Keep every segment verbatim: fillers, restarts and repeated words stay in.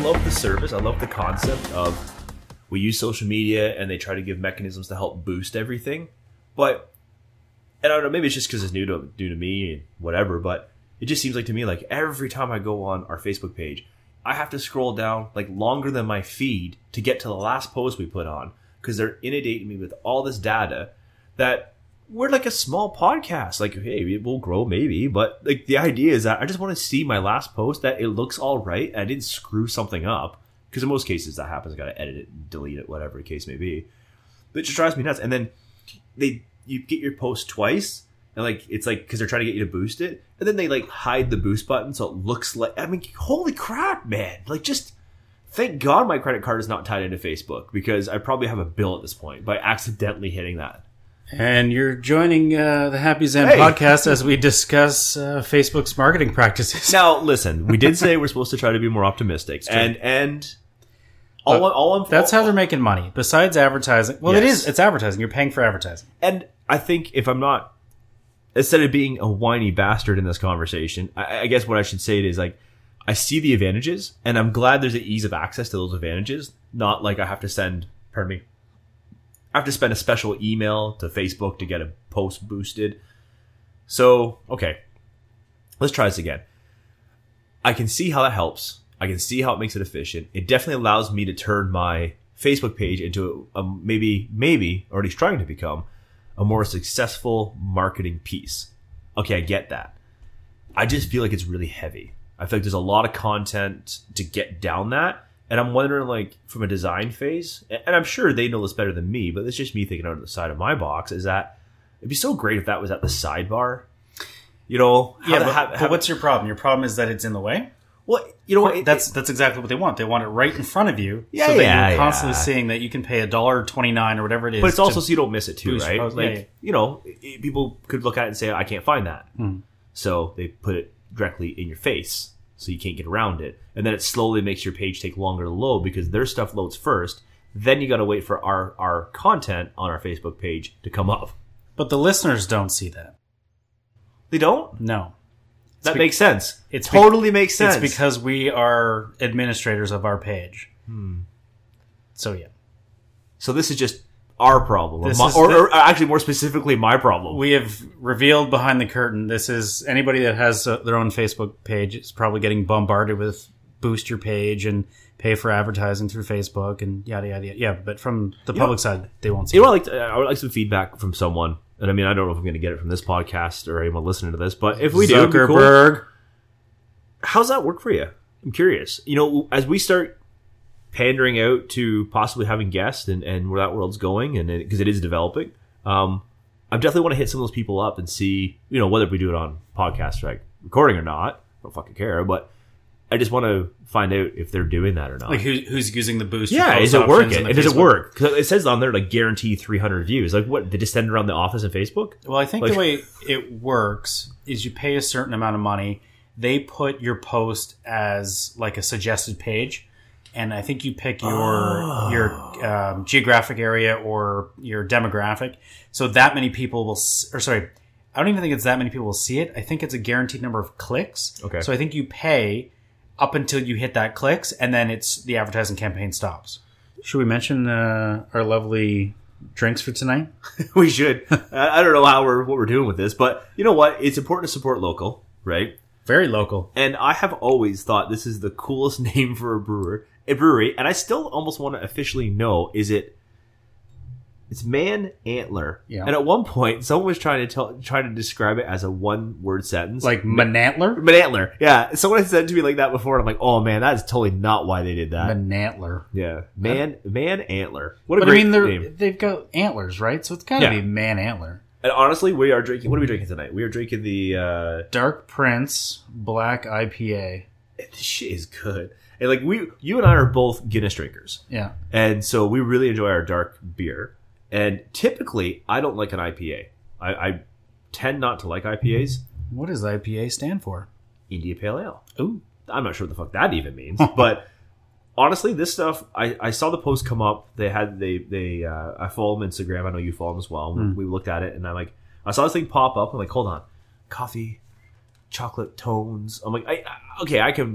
love the service. I love the concept of we use social media and they try to give mechanisms to help boost everything. But, and I don't know, maybe it's just because it's new to, new to me and whatever, but it just seems like to me, like every time I go on our Facebook page, I have to scroll down like longer than my feed to get to the last post we put on because they're inundating me with all this data that we're like a small podcast. Like, hey, it will grow maybe, but like the idea is that I just want to see my last post that it looks all right and I didn't screw something up because in most cases that happens. I got to edit it, delete it, whatever the case may be. But it just drives me nuts. And then they you get your post twice. And like it's like because they're trying to get you to boost it, and then they like hide the boost button so it looks like. I mean, holy crap, man! Like, just thank God my credit card is not tied into Facebook because I probably have a bill at this point by accidentally hitting that. And you're joining uh, the Happy Zen Hey. podcast as we discuss uh, Facebook's marketing practices. Now, listen, we did say we're supposed to try to be more optimistic, and and all Look, I'm, all I'm, that's all, how they're making money. Besides advertising, well, it Yes. is. It's advertising. You're paying for advertising. And I think if I'm not. Instead of being a whiny bastard in this conversation, I, I guess what I should say is like, I see the advantages and I'm glad there's an ease of access to those advantages. Not like I have to send, pardon me, I have to spend a special email to Facebook to get a post boosted. So, okay, let's try this again. I can see how that helps. I can see how it makes it efficient. It definitely allows me to turn my Facebook page into a, a maybe, maybe already trying to become a more successful marketing piece. Okay, I get that. I just feel like it's really heavy. I feel like there's a lot of content to get down that. And I'm wondering, like, from a design phase, and I'm sure they know this better than me, but it's just me thinking out of the side of my box, is that it'd be so great if that was at the sidebar. You know? Yeah, how- but, how- but how- what's your problem? Your problem is that it's in the way? Well, you know what? it- That's that's exactly what they want. They want it right in front of you, Yeah, so that yeah, you're constantly yeah. seeing that you can pay a dollar twenty nine or whatever it is. But it's also to- so you don't miss it too, boost right? your post. Like, Yeah, yeah. you know, i- people could look at it and say, I can't find that. Hmm. So they put it directly in your face so you can't get around it. And then it slowly makes your page take longer to load because their stuff loads first. Then you got to wait for our, our content on our Facebook page to come up. but the listeners don't see that. They don't? No, That be- makes sense. it's It be- totally makes sense. it's because we are administrators of our page. Hmm. So yeah, So this is just our problem. Or, This my, is or, the- or actually more specifically my problem. we have revealed behind the curtain. This is anybody that has uh, their own Facebook page is probably getting bombarded with boost your page and pay for advertising through Facebook and yada yada yada. Yeah, but from the You public know- side, they won't see. You know, it. what I like, I would like some feedback from someone. And I mean, I don't know if I'm going to get it from this podcast or anyone listening to this, but if we do, it'd be cool. Zuckerberg. How's that work for you? I'm curious. You know, as we start pandering out to possibly having guests and, and where that world's going, and because it, it is developing, um, I definitely want to hit some of those people up and see, you know, whether we do it on podcast, right, recording or not. I don't fucking care, but I just want to find out if they're doing that or not. Like who, who's using the boost? yeah, post is it options working? in the And does it Facebook? work? Because it says on there like guarantee three hundred views. Like what? They just send it around the office and Facebook? Well, I think Like- the way it works is you pay a certain amount of money. They put your post as like a suggested page, and I think you pick your Oh. your um, geographic area or your demographic. So that many people will, s- or sorry, I don't even think it's that many people will see it. I think it's a guaranteed number of clicks. Okay. So I think you pay up until you hit that clicks, and then it's the advertising campaign stops. Should we mention uh, our lovely drinks for tonight? We should. I I don't know how we're what we're doing with this, but you know what? It's important to support local, right? Very local. And I have always thought this is the coolest name for a brewer, a brewery, and I still almost want to officially know: is it? It's Man Antler. Yeah. And at one point, someone was trying to tell, trying to describe it as a one-word sentence, Like Manantler? Man Antler. Yeah, someone had said to me like that before, and I'm like, oh man, that is totally not why they did that. Manantler. yeah, Man Man Antler. What a But I great mean, they're, name. they've got antlers, right? So it's got to Yeah. be man antler. And honestly, we are drinking. What are we drinking tonight? We are drinking the. Uh, Dark Prince Black I P A. this shit is good. And like we, you and I are both Guinness drinkers, Yeah. and so we really enjoy our dark beer. And typically, I don't like an I P A. I, I tend not to like I P As. What does I P A stand for? India Pale Ale. Ooh. I'm not sure what the fuck that even means, but honestly, this stuff. I, I saw the post come up. They had they they. Uh, I follow them on Instagram. I know you follow them as well. Mm. We looked at it, and I'm like, I saw this thing pop up. I'm like, hold on, coffee, chocolate tones. I'm like, I, I okay, I can.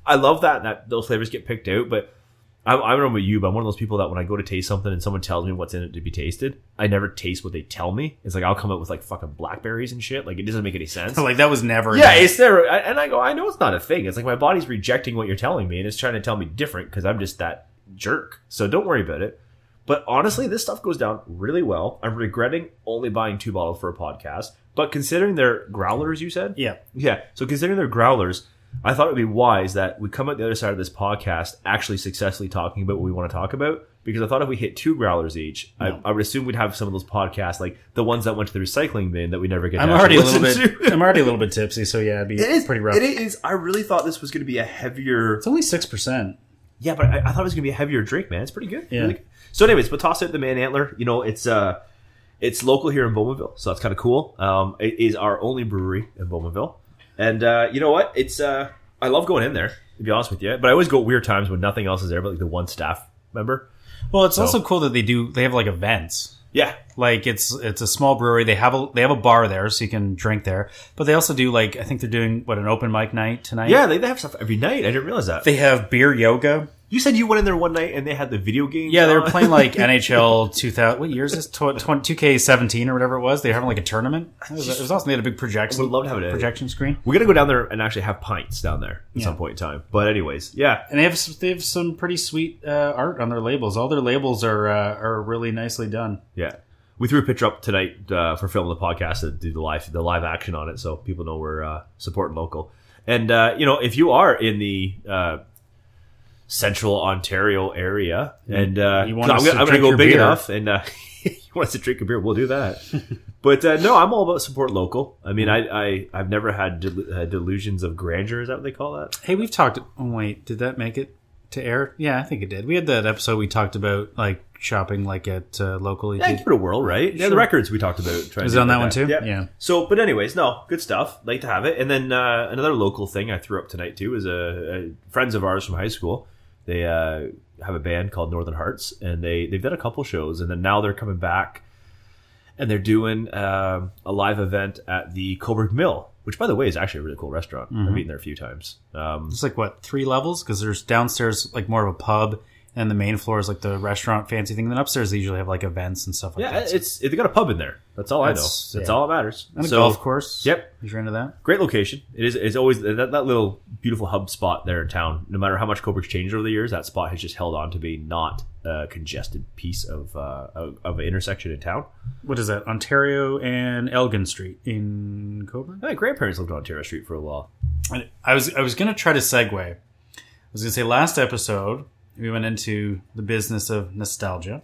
I love that that those flavors get picked out, but I, I don't know about you, but I'm one of those people that when I go to taste something and someone tells me what's in it to be tasted, I never taste what they tell me. It's like I'll come up with like fucking blackberries and shit. Like it doesn't make any sense. Like that was never. Yeah, it's there, and I go, I know it's not a thing. It's like my body's rejecting what you're telling me, and it's trying to tell me different because I'm just that jerk. So don't worry about it. But honestly, this stuff goes down really well. I'm regretting only buying two bottles for a podcast, but considering they're growlers, you said, Yeah. yeah. So considering they're growlers, I thought it would be wise that we come out the other side of this podcast actually successfully talking about what we want to talk about. Because I thought if we hit two growlers each, No. I, I would assume we'd have some of those podcasts, like the ones that went to the recycling bin that we never get. I'm to already a little listen bit. to. I'm already a little bit tipsy, so yeah, it'd be It is pretty rough. It is. I really thought this was going to be a heavier. It's only six percent. Yeah, but I, I thought it was going to be a heavier drink, man. It's pretty good. Yeah. Really good. So, anyways, but toss out the Man Antler. You know, it's uh, it's local here in Bowmanville, so that's kind of cool. Um, it is our only brewery in Bowmanville, and uh, you know what? It's uh, I love going in there, to be honest with you. But I always go at weird times when nothing else is there, but like the one staff member. Well, it's So- also cool that they do. They have like events. Yeah, Like it's it's a small brewery. They have a they have a bar there, so you can drink there. But they also do like I think they're doing what an open mic night tonight. yeah, they, they have stuff every night. I didn't realize that. They have beer yoga. You said you went in there one night and they had the video games. Yeah, they were on? playing like N H L two thousand. What year is this? two K seventeen or whatever it was. They were having like a tournament. It was, it was awesome. They had a big projection. I would love to have it. projection screen. We're gonna go down there and actually have pints down there at Yeah. some point in time. But anyways, yeah, And they have s- they have some pretty sweet uh, art on their labels. All their labels are uh, are really nicely done. yeah. We threw a picture up tonight uh, for filming the podcast to do the live the live action on it, so people know we're uh, supporting local. And uh, you know, if you are in the uh, Central Ontario area, and uh, You want I'm us gonna, to I'm gonna drink go your big beer. enough, and uh, you want us to drink a beer, we'll do that. But uh, no, I'm all about support local. I mean, I, I I've never had del- uh, delusions of grandeur. Is that what they call that? Hey, we've talked. Oh wait, did that make it to air? Yeah, I think it did. We had that episode we talked about like shopping like at uh, locally. Yeah, give it a whirl, right? Yeah, the Sure. records we talked about. Trying Was to it on do that like one too? Yeah. Yeah. So, but anyways, no, good stuff. Like to have it. And then uh, another local thing I threw up tonight too is a, a friends of ours from high school. They uh, have a band called Northern Hearts, and they they've done a couple shows, and then now they're coming back, and they're doing um a live event at the Coburg Mill, which by the way is actually a really cool restaurant. I've eaten there a few times. Um, It's like what three levels because there's downstairs like more of a pub, and the main floor is like the restaurant fancy thing. Then upstairs they usually have like events and stuff like yeah, that. it's they got a pub in there. That's all I know. That's- That's yeah. all that matters. and a So- golf course. Yep. If you're into that. Great location. It is. It's always that, that little beautiful hub spot there in town. No matter how much Coburg's changed over the years, that spot has just held on to be not a congested piece of uh, of, of an intersection in town. What is that? Ontario and Elgin Street in Coburg. My grandparents lived on Ontario Street for a while. And I was I was gonna try to segue. I was gonna say last episode we went into the business of nostalgia,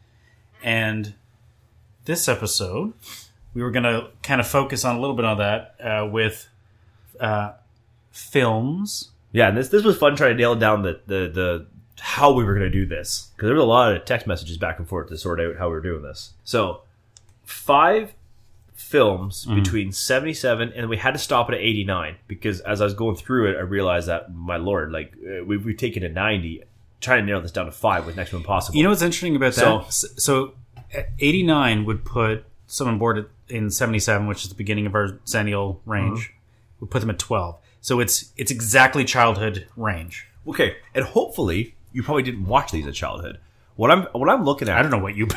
and this episode we were gonna kind of focus on a little bit on that uh, with uh, films. Yeah, and this this was fun trying to nail down the the, the how we were going to do this because there was a lot of text messages back and forth to sort out how we were doing this. So five films between seventy-seven and we had to stop it at eighty-nine because as I was going through it, I realized that my lord, like uh, we've, we've taken a ninety, trying to narrow this down to five with next to impossible. You know what's interesting about So- that? So, so eighty-nine would put someone board in seventy-seven, which is the beginning of our Zennial range. Would put them at twelve. So it's it's exactly childhood range. Okay, and hopefully you probably didn't watch these in childhood. What I'm what I'm looking at, I don't know what you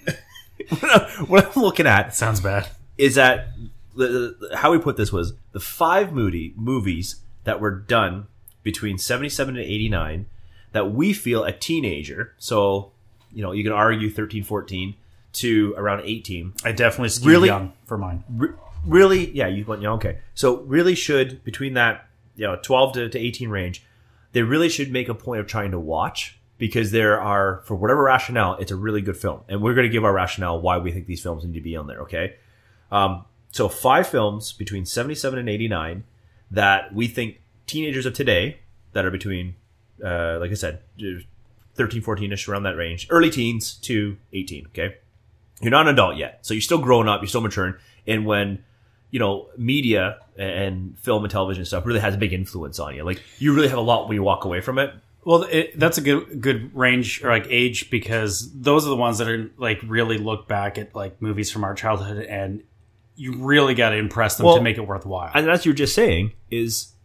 what I'm looking at sounds bad. is that the, the, how we put this was the five moody movies that were done between seventy-seven and eighty-nine that we feel a teenager, so you know you can argue thirteen, fourteen to around eighteen, I definitely skewed Really? young for mine. re- really, yeah, you went, yeah, okay. So really should, between that, you know, twelve to, to eighteen range, they really should make a point of trying to watch because there are, for whatever rationale, it's a really good film. And we're going to give our rationale why we think these films need to be on there, okay? Um, so five films between seventy-seven and eighty-nine that we think teenagers of today that are between, uh, like I said, thirteen, fourteen-ish, around that range, early teens to eighteen, okay? You're not an adult yet, so you're still growing up, you're still maturing. And when, you know, media and film and television stuff really has a big influence on you, like you really have a lot when you walk away from it. Well, it, that's a good good range or like age because those are the ones that are like really look back at like movies from our childhood and you really got to impress them Well, to make it worthwhile. And as you were just saying, is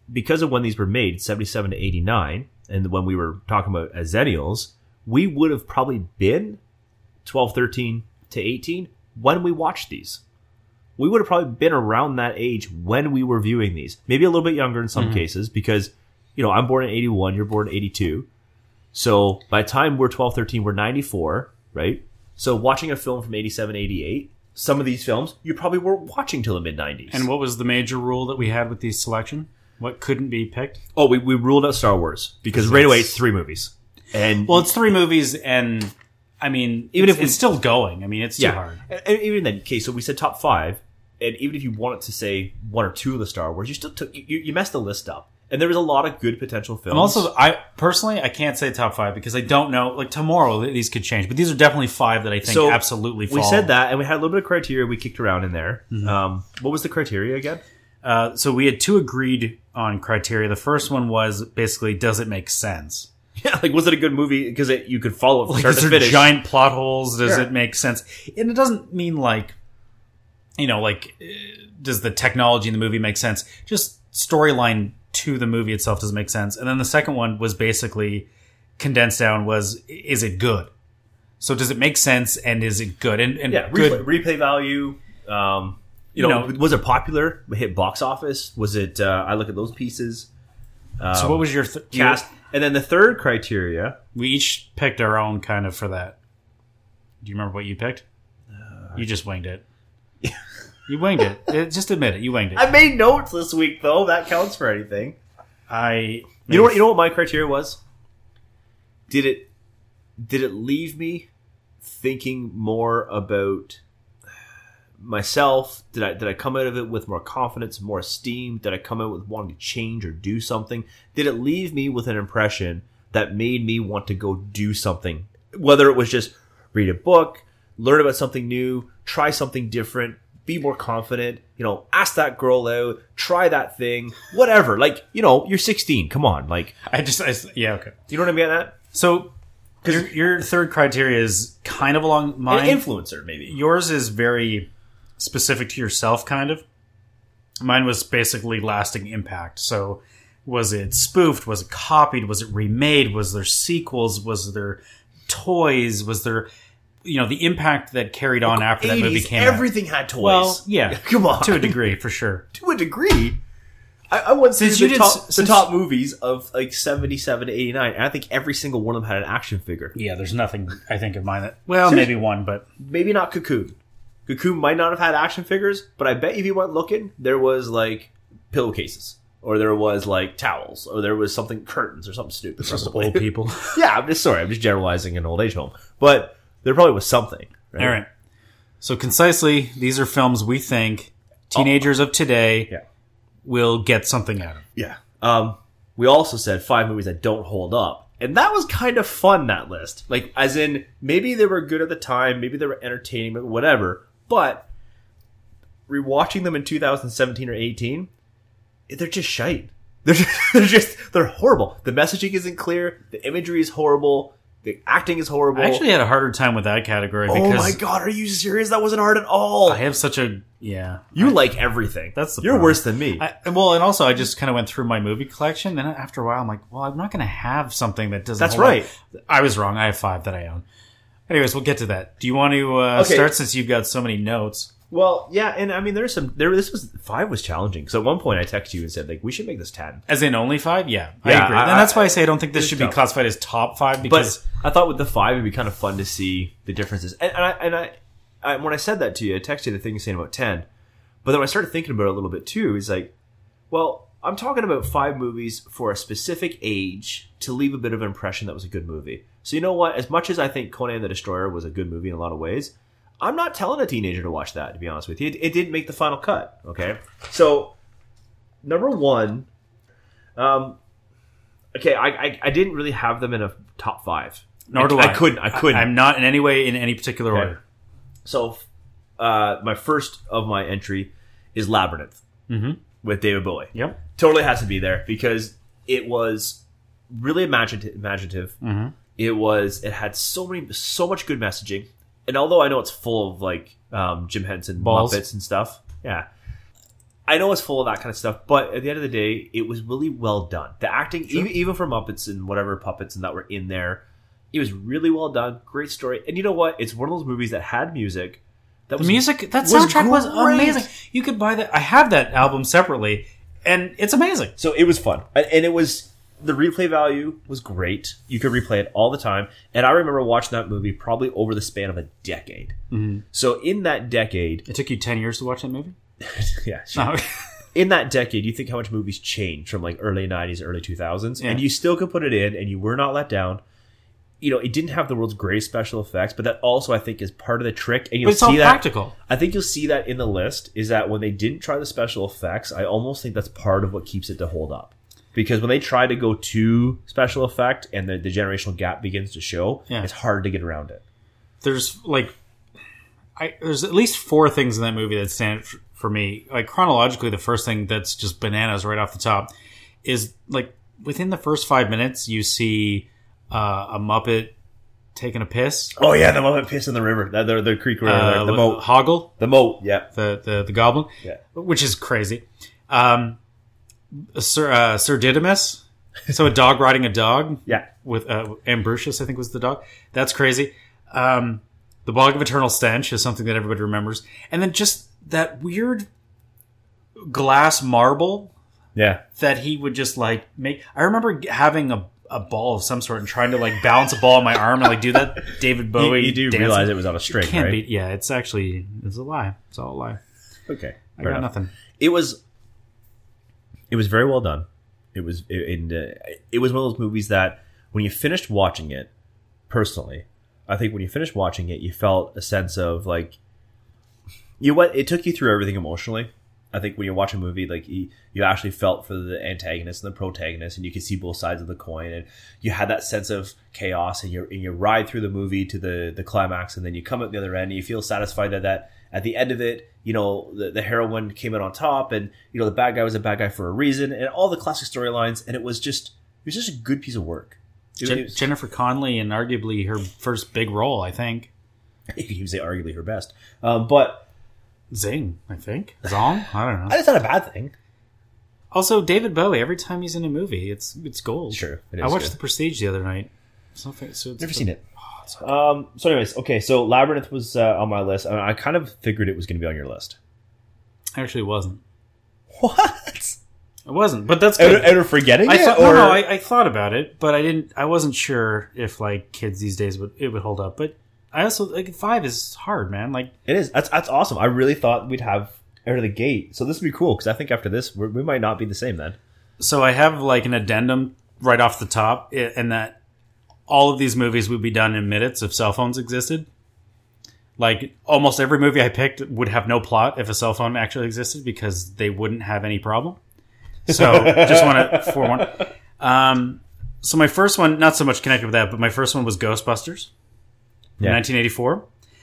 because of when these were made, seventy-seven to eighty-nine, and when we were talking about as Zennials, we would have probably been twelve, thirteen to eighteen when we watched these. We would have probably been around that age when we were viewing these. Maybe a little bit younger in some mm-hmm. cases because, you know, I'm born in eighty-one, you're born in eighty-two. So by the time we're twelve, thirteen, we're ninety-four, right? So watching a film from eighty-seven, eighty-eight, some of these films you probably were watching till the mid nineties. And what was the major rule that we had with these selection? What couldn't be picked? Oh, we, we ruled out Star Wars because right away it's three movies. And well, it's three movies, and I mean, even if it's still going, I mean, it's too yeah. hard. And, and even then, okay, so we said top five, and even if you wanted to say one or two of the Star Wars, you still took you, you messed the list up. And there was a lot of good potential films. I'm also, I personally, I can't say top five because I don't know. Like tomorrow, these could change, but these are definitely five that I think so absolutely fall. We said that, and we had a little bit of criteria we kicked around in there. Mm-hmm. Um, what was the criteria again? Uh, so we had two agreed on criteria. The first one was basically, does it make sense? Yeah, like was it a good movie because it, you could follow it from like, start is to there finish? Giant plot holes? Does yeah. it make sense? And it doesn't mean like, you know, like does the technology in the movie make sense? Just storyline to the movie itself doesn't make sense. And then the second one was basically condensed down was, is it good? So does it make sense and is it good? And, and yeah, good replay, replay value. Um, you, you know, know, was it popular? Hit box office? Was it? Uh, I look at those pieces. Um, so what was your th- cast? Your, and then the third criteria, we each picked our own kind of for that. Do you remember what you picked? Uh, you just winged it. You winged it. it. Just admit it. You winged it. I made notes this week, though. That counts for anything. I. You know what? You know what my criteria was. Did it? Did it leave me thinking more about myself? Did I? Did I come out of it with more confidence, more esteem? Did I come out with wanting to change or do something? Did it leave me with an impression that made me want to go do something? Whether it was just read a book, learn about something new, try something different. Be more confident, you know, ask that girl out, try that thing, whatever. Like, you know, you're sixteen. Come on. Like, I just, I, yeah, okay. You know what I mean at that? So, your, your third criteria is kind of along mine. An influencer, maybe. Yours is very specific to yourself, kind of. Mine was basically lasting impact. So, was it spoofed? Was it copied? Was it remade? Was there sequels? Was there toys? Was there... You know, the impact that carried on after that movie came everything out. Everything had toys. Well, yeah. Come on. To a degree, for sure. To a degree. I, I went through the, top, the top movies of like seventy-seven to eighty-nine, and I think every single one of them had an action figure. Yeah, there's nothing, I think, of mine that... Well, Seriously, maybe one, but... Maybe not Cocoon. Cocoon might not have had action figures, but I bet if you went looking, there was like pillowcases. Or there was like towels. Or there was something, curtains or something stupid. It's just old people. Yeah, I'm just sorry. I'm just generalizing an old age home. But... There probably was something. Right? All right. So concisely, these are films we think teenagers oh. of today yeah. will get something out of. Yeah. Um, we also said five movies that don't hold up. And that was kind of fun, that list. Like, as in, maybe they were good at the time, maybe they were entertaining, whatever. But rewatching them in two thousand seventeen or eighteen, they're just shite. They're just, they're just, they're horrible. The messaging isn't clear. The imagery is horrible. The acting is horrible. I actually had a harder time with that category. Because oh my god, are you serious? That wasn't hard at all. I have such a yeah. You I, like everything. That's the you're problem. worse than me. I, well, and also I just kind of went through my movie collection, and after a while, I'm like, well, I'm not going to have something that doesn't. That's hold right. Up. I was wrong. I have five that I own. Anyways, we'll get to that. Do you want to uh, okay. start since you've got so many notes? Well, yeah, and I mean, there's some. There, this was five was challenging. So at one point, I texted you and said, like, we should make this ten. As in only five? Yeah, I yeah, agree. I, and that's why I say I don't think this should tough. be classified as top five because but I thought with the five, it'd be kind of fun to see the differences. And, and I and I, I, when I said that to you, I texted you the thing you're saying about ten. But then when I started thinking about it a little bit too, he's like, well, I'm talking about five movies for a specific age to leave a bit of an impression that was a good movie. So you know what? As much as I think Conan the Destroyer was a good movie in a lot of ways, I'm not telling a teenager to watch that, to be honest with you. It, it didn't make the final cut, okay? So, number one, um, okay, I, I I didn't really have them in a top five. Nor I, do I. I couldn't. I couldn't. I, I'm not in any way in any particular okay. order. So, uh, my first of my entry is Labyrinth mm-hmm. with David Bowie. Yep. Totally has to be there because it was really imaginative. imaginative. Mm-hmm. It was. It had so many, so much good messaging. And although I know it's full of like um, Jim Henson Balls. Muppets and stuff, yeah, I know it's full of that kind of stuff, but at the end of the day, it was really well done. The acting, Sure. even, even for Muppets and whatever puppets and that were in there, it was really well done. Great story. And you know what? It's one of those movies that had music. That The was, music, that was soundtrack was great. amazing. You could buy that. I have that album separately, and it's amazing. So it was fun. And and it was, the replay value was great. You could replay it all the time. And I remember watching that movie probably over the span of a decade. Mm-hmm. So in that decade, It took you ten years to watch that movie? yeah, sure. No. In that decade, you think how much movies changed from like early nineties, early two thousands, Yeah. and you still could put it in and you were not let down. You know, it didn't have the world's greatest special effects, but that also I think is part of the trick. And you'll But it's all see that. practical. I think you'll see that in the list is that when they didn't try the special effects, I almost think that's part of what keeps it to hold up. Because when they try to go to special effect and the, the generational gap begins to show, Yeah. it's hard to get around it. There's like, I there's at least four things in that movie that stand f- for me. Like chronologically, the first thing that's just bananas right off the top is like within the first five minutes, you see uh, a Muppet taking a piss. Oh yeah, the Muppet piss in the river, the the, the creek, river, Uh, the moat, Hoggle, the moat. Yeah, the, the the goblin, yeah. which is crazy. Um, Sir uh, Sir Didymus, so a dog riding a dog. Yeah. With uh, Ambrosius, I think was the dog. That's crazy. Um, the Bog of Eternal Stench is something that everybody remembers, and then just that weird glass marble Yeah. that he would just like make. I remember having a a ball of some sort and trying to like balance a ball on my arm and like do that David Bowie. You, you do dancing. realize it was on a string, Can't right? be. Yeah, it's actually it's a lie. It's all a lie. Okay. I fair got enough. nothing. It was it was very well done. It was it, it, uh, it was one of those movies that when you finished watching it, personally, I think when you finished watching it, you felt a sense of like you what it took you through everything emotionally. I think when you watch a movie, like you, you actually felt for the antagonist and the protagonist, and you could see both sides of the coin, and you had that sense of chaos, and you and you ride through the movie to the the climax, and then you come at the other end, and you feel satisfied that that at the end of it, you know, the, the heroine came out on top, and you know the bad guy was a bad guy for a reason, and all the classic storylines, and it was just it was just a good piece of work. It, Jen- it was, Jennifer Connelly and arguably her first big role, I think. you could even say arguably her best, um, but Zing, I think. Zong? I don't know. that's not a bad thing. Also, David Bowie, every time he's in a movie, it's it's gold. Sure, it is I watched good. The Prestige the other night. Something, so it's Never the- seen it. Oh, it's hard. Um, so anyways, okay, so Labyrinth was uh, on my list. I, I kind of figured it was going to be on your list. Actually, it wasn't. What? It wasn't, but that's Out good. of, out of forgetting I it? thought, or... no, no, I, I thought about it, but I didn't. I wasn't sure if like kids these days would it would hold up. But I also like five is hard, man. Like It is. That's that's awesome. I really thought we'd have out of the gate. So this would be cool, because I think after this, we're, we might not be the same then. so, I have like an addendum right off the top, i- and that all of these movies would be done in minutes if cell phones existed. Like almost every movie I picked would have no plot if a cell phone actually existed because they wouldn't have any problem. So just want to forewarn. Um, so my first one, not so much connected with that, but my first one was Ghostbusters, in Yeah. nineteen eighty-four.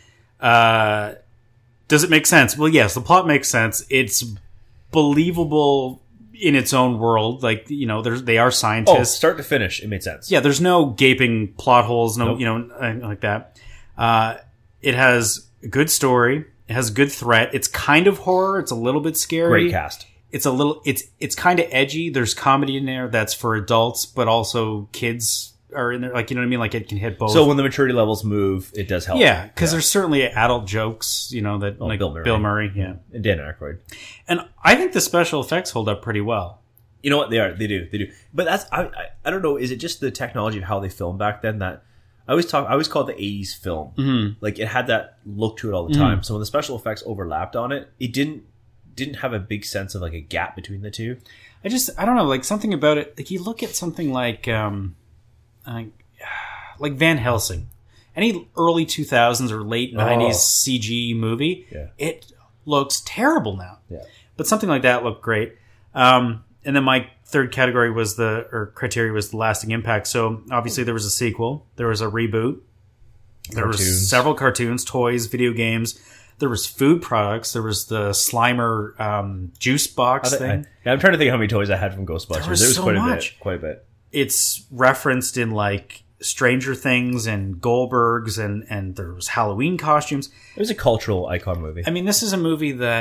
Uh, does it make sense? Well, yes, the plot makes sense. It's believable in its own world. Like you know, there's they are Oh, scientists. start to finish, it made sense. Yeah, there's no gaping plot holes, no, Nope. you know, anything like that. Uh, it has a good story. It has a good threat. It's kind of horror. It's a little bit scary. Great cast. It's a little. It's it's kind of edgy. There's comedy in there that's for adults, but also kids are in there. Like you know what I mean? Like it can hit both. So when the maturity levels move, it does help. yeah, because there's certainly adult jokes. You know that Oh, like Bill Murray. Bill Murray. Yeah, And Dan Aykroyd. and I think the special effects hold up pretty well. You know what? They are. They do. They do. But that's, I, I, I don't know. Is it just the technology of how they filmed back then that I always talk, I always call it the eighties film. Mm-hmm. Like it had that look to it all the time. So when the special effects overlapped on it, it didn't, didn't have a big sense of like a gap between the two. I just I don't know, like something about it. Like you look at something like um, like like Van Helsing, any early two thousands or late nineties Oh. C G movie, Yeah. it looks terrible now. Yeah. But something like that looked great. Um, and then my third category was the or criteria was the lasting impact. So obviously there was a sequel, there was a reboot, there Cartoons. was several cartoons, toys, video games. There was food products. There was the Slimer um, juice box I, thing. I, yeah, I'm trying to think how many toys I had from Ghostbusters. There was There was so quite a much. bit. Quite a bit. It's referenced in like Stranger Things and Goldbergs, and and there was Halloween costumes. It was a cultural icon movie. I mean, this is a movie that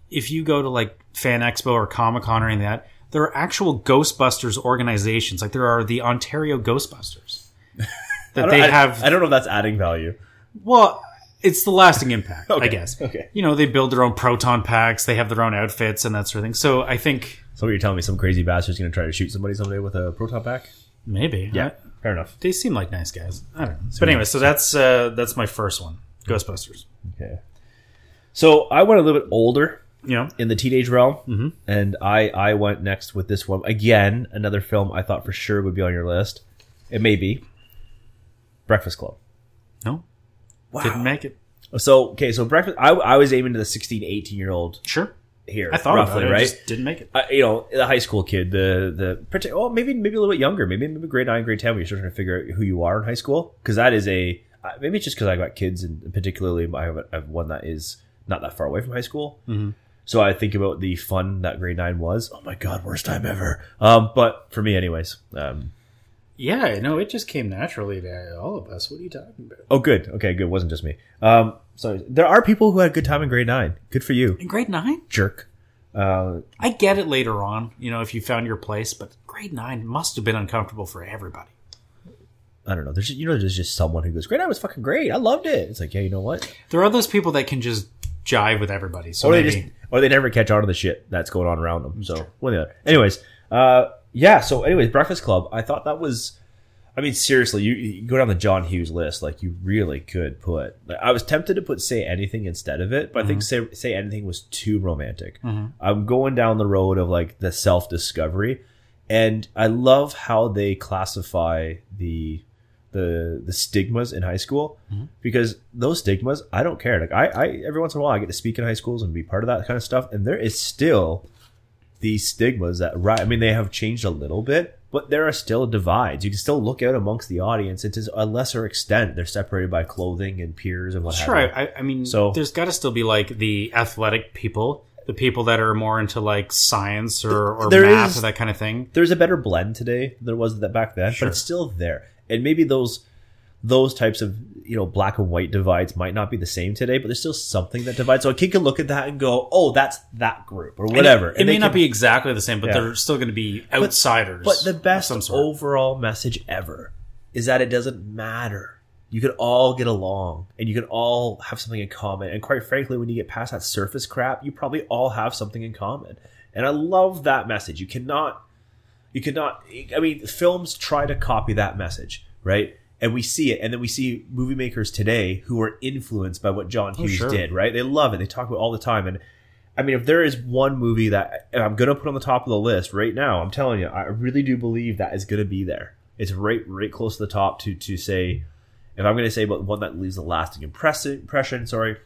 if you go to like Fan Expo or Comic Con or anything like that, there are actual Ghostbusters organizations. Like there are the Ontario Ghostbusters that they I, have. I don't know if that's adding value. Well, it's the lasting impact, okay. I guess. Okay. You know, they build their own proton packs. They have their own outfits and that sort of thing. So I think So what you're telling me, some crazy bastard's going to try to shoot somebody someday with a proton pack? maybe. Yeah, I- fair enough. they seem like nice guys. I don't know. But anyway, so that's uh, that's my first one, Ghostbusters. Okay. So I went a little bit older You know, in the teenage realm, Mhm. and I, I went next with this one. Again, another film I thought for sure would be on your list. It may be. Breakfast Club. no, Wow. didn't make it. So, okay, so Breakfast... I, I was aiming to the sixteen, eighteen-year-old Sure, here, I thought roughly, about it, I right? just didn't make it. Uh, you know, the high school kid, the... the partic- oh, maybe maybe a little bit younger. Maybe maybe grade nine, grade ten, when you're still trying to figure out who you are in high school. Because that is a... Uh, maybe it's just because I got kids, and particularly I have, I have one that is not that far away from high school. Mm-hmm. So I think about the fun that grade nine was. Oh my God, worst time ever. Um, but for me, anyways. Um, Yeah, no, it just came naturally to all of us. What are you talking about? oh, good. Okay, good. It wasn't just me. Um, so there are people who had a good time in grade nine. Good for you, In grade nine, jerk. Uh, I get it later on. You know, if you found your place, but grade nine must have been uncomfortable for everybody. I don't know. There's just, you know, there's just someone who goes, grade nine was fucking great. I loved it. It's like, yeah, you know what? There are those people that can just jive with everybody. So or they maybe, just, or they never catch on to the shit that's going on around them. So one or the other. Anyways, uh, yeah. So anyways, Breakfast Club. I thought that was. I mean, seriously, you, you go down the John Hughes list, like you really could put. Like, I was tempted to put Say Anything instead of it, but I think Say Say Anything was too romantic. Mhm. I'm going down the road of like the self discovery, and I love how they classify the the the stigmas in high school, because those stigmas, I don't care. Like I, I every once in a while I get to speak in high schools and be part of that kind of stuff, and there is still these stigmas that, right? I mean, they have changed a little bit, but there are still divides. You can still look out amongst the audience, and to a lesser extent, they're separated by clothing and peers and what sure. have you. I, I mean, So- there's got to still be like the athletic people, the people that are more into like science or, or There math is- or that kind of thing. There's a better blend today than there was that back then, Sure. but it's still there. And maybe those those types of, you know, black and white divides might not be the same today, but there's still something that divides. So a kid can look at that and go, "Oh, that's that group," or whatever. And it, it And may they not can- be exactly the same, but Yeah. they're still going to be outsiders. But the of best some sort. overall message ever is that it doesn't matter. You can all get along, and you can all have something in common. And quite frankly, when you get past that surface crap, you probably all have something in common. And I love that message. You cannot, you cannot. I mean, films try to copy that message, right? And we see it, and then we see movie makers today who are influenced by what John Hughes sure. did, right? They love it. They talk about it all the time. And I mean, if there is one movie that I'm going to put on the top of the list right now, I'm telling you, I really do believe that is going to be there. It's right, right close to the top to to say. If I'm going to say about one that leaves a lasting impression, impression, sorry,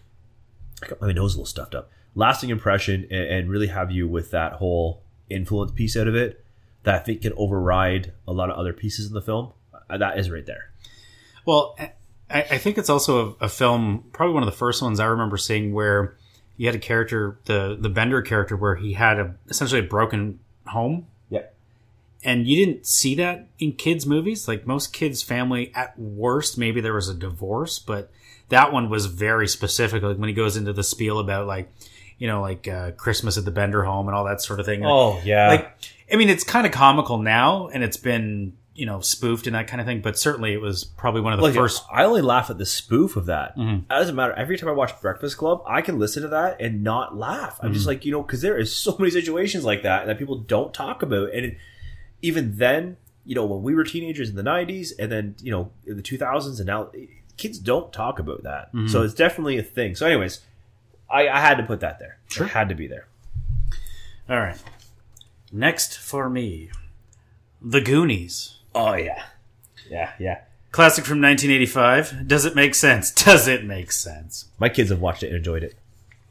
I got my nose a little stuffed up. Lasting impression, and, and really have you with that whole influence piece out of it, that I think can override a lot of other pieces in the film. uh, That is right there. Well, I, I think it's also a, a film, probably one of the first ones I remember seeing, where you had a character, the the Bender character, where he had a essentially a broken home. Yeah. And you didn't see that in kids' movies. Like most kids' family, at worst, maybe there was a divorce, but that one was very specific. Like when he goes into the spiel about like, you know, like uh, Christmas at the Bender home and all that sort of thing. Oh, yeah. Like, I mean, it's kind of comical now, and it's been, you know, spoofed and that kind of thing. But certainly, it was probably one of the Look, first. I only laugh at the spoof of that. Mhm. It doesn't matter. Every time I watch Breakfast Club, I can listen to that and not laugh. I'm just like, you know, because there is so many situations like that that people don't talk about. And it, even then, you know, when we were teenagers in the nineties and then, you know, in the two thousands and now, kids don't talk about that. So it's definitely a thing. So anyways, I, I had to put that there. Sure. It had to be there. All right. Next for me, The Goonies. Oh, yeah. Yeah, yeah. Classic from nineteen eighty-five. Does it make sense? Does it make sense? My kids have watched it and enjoyed it.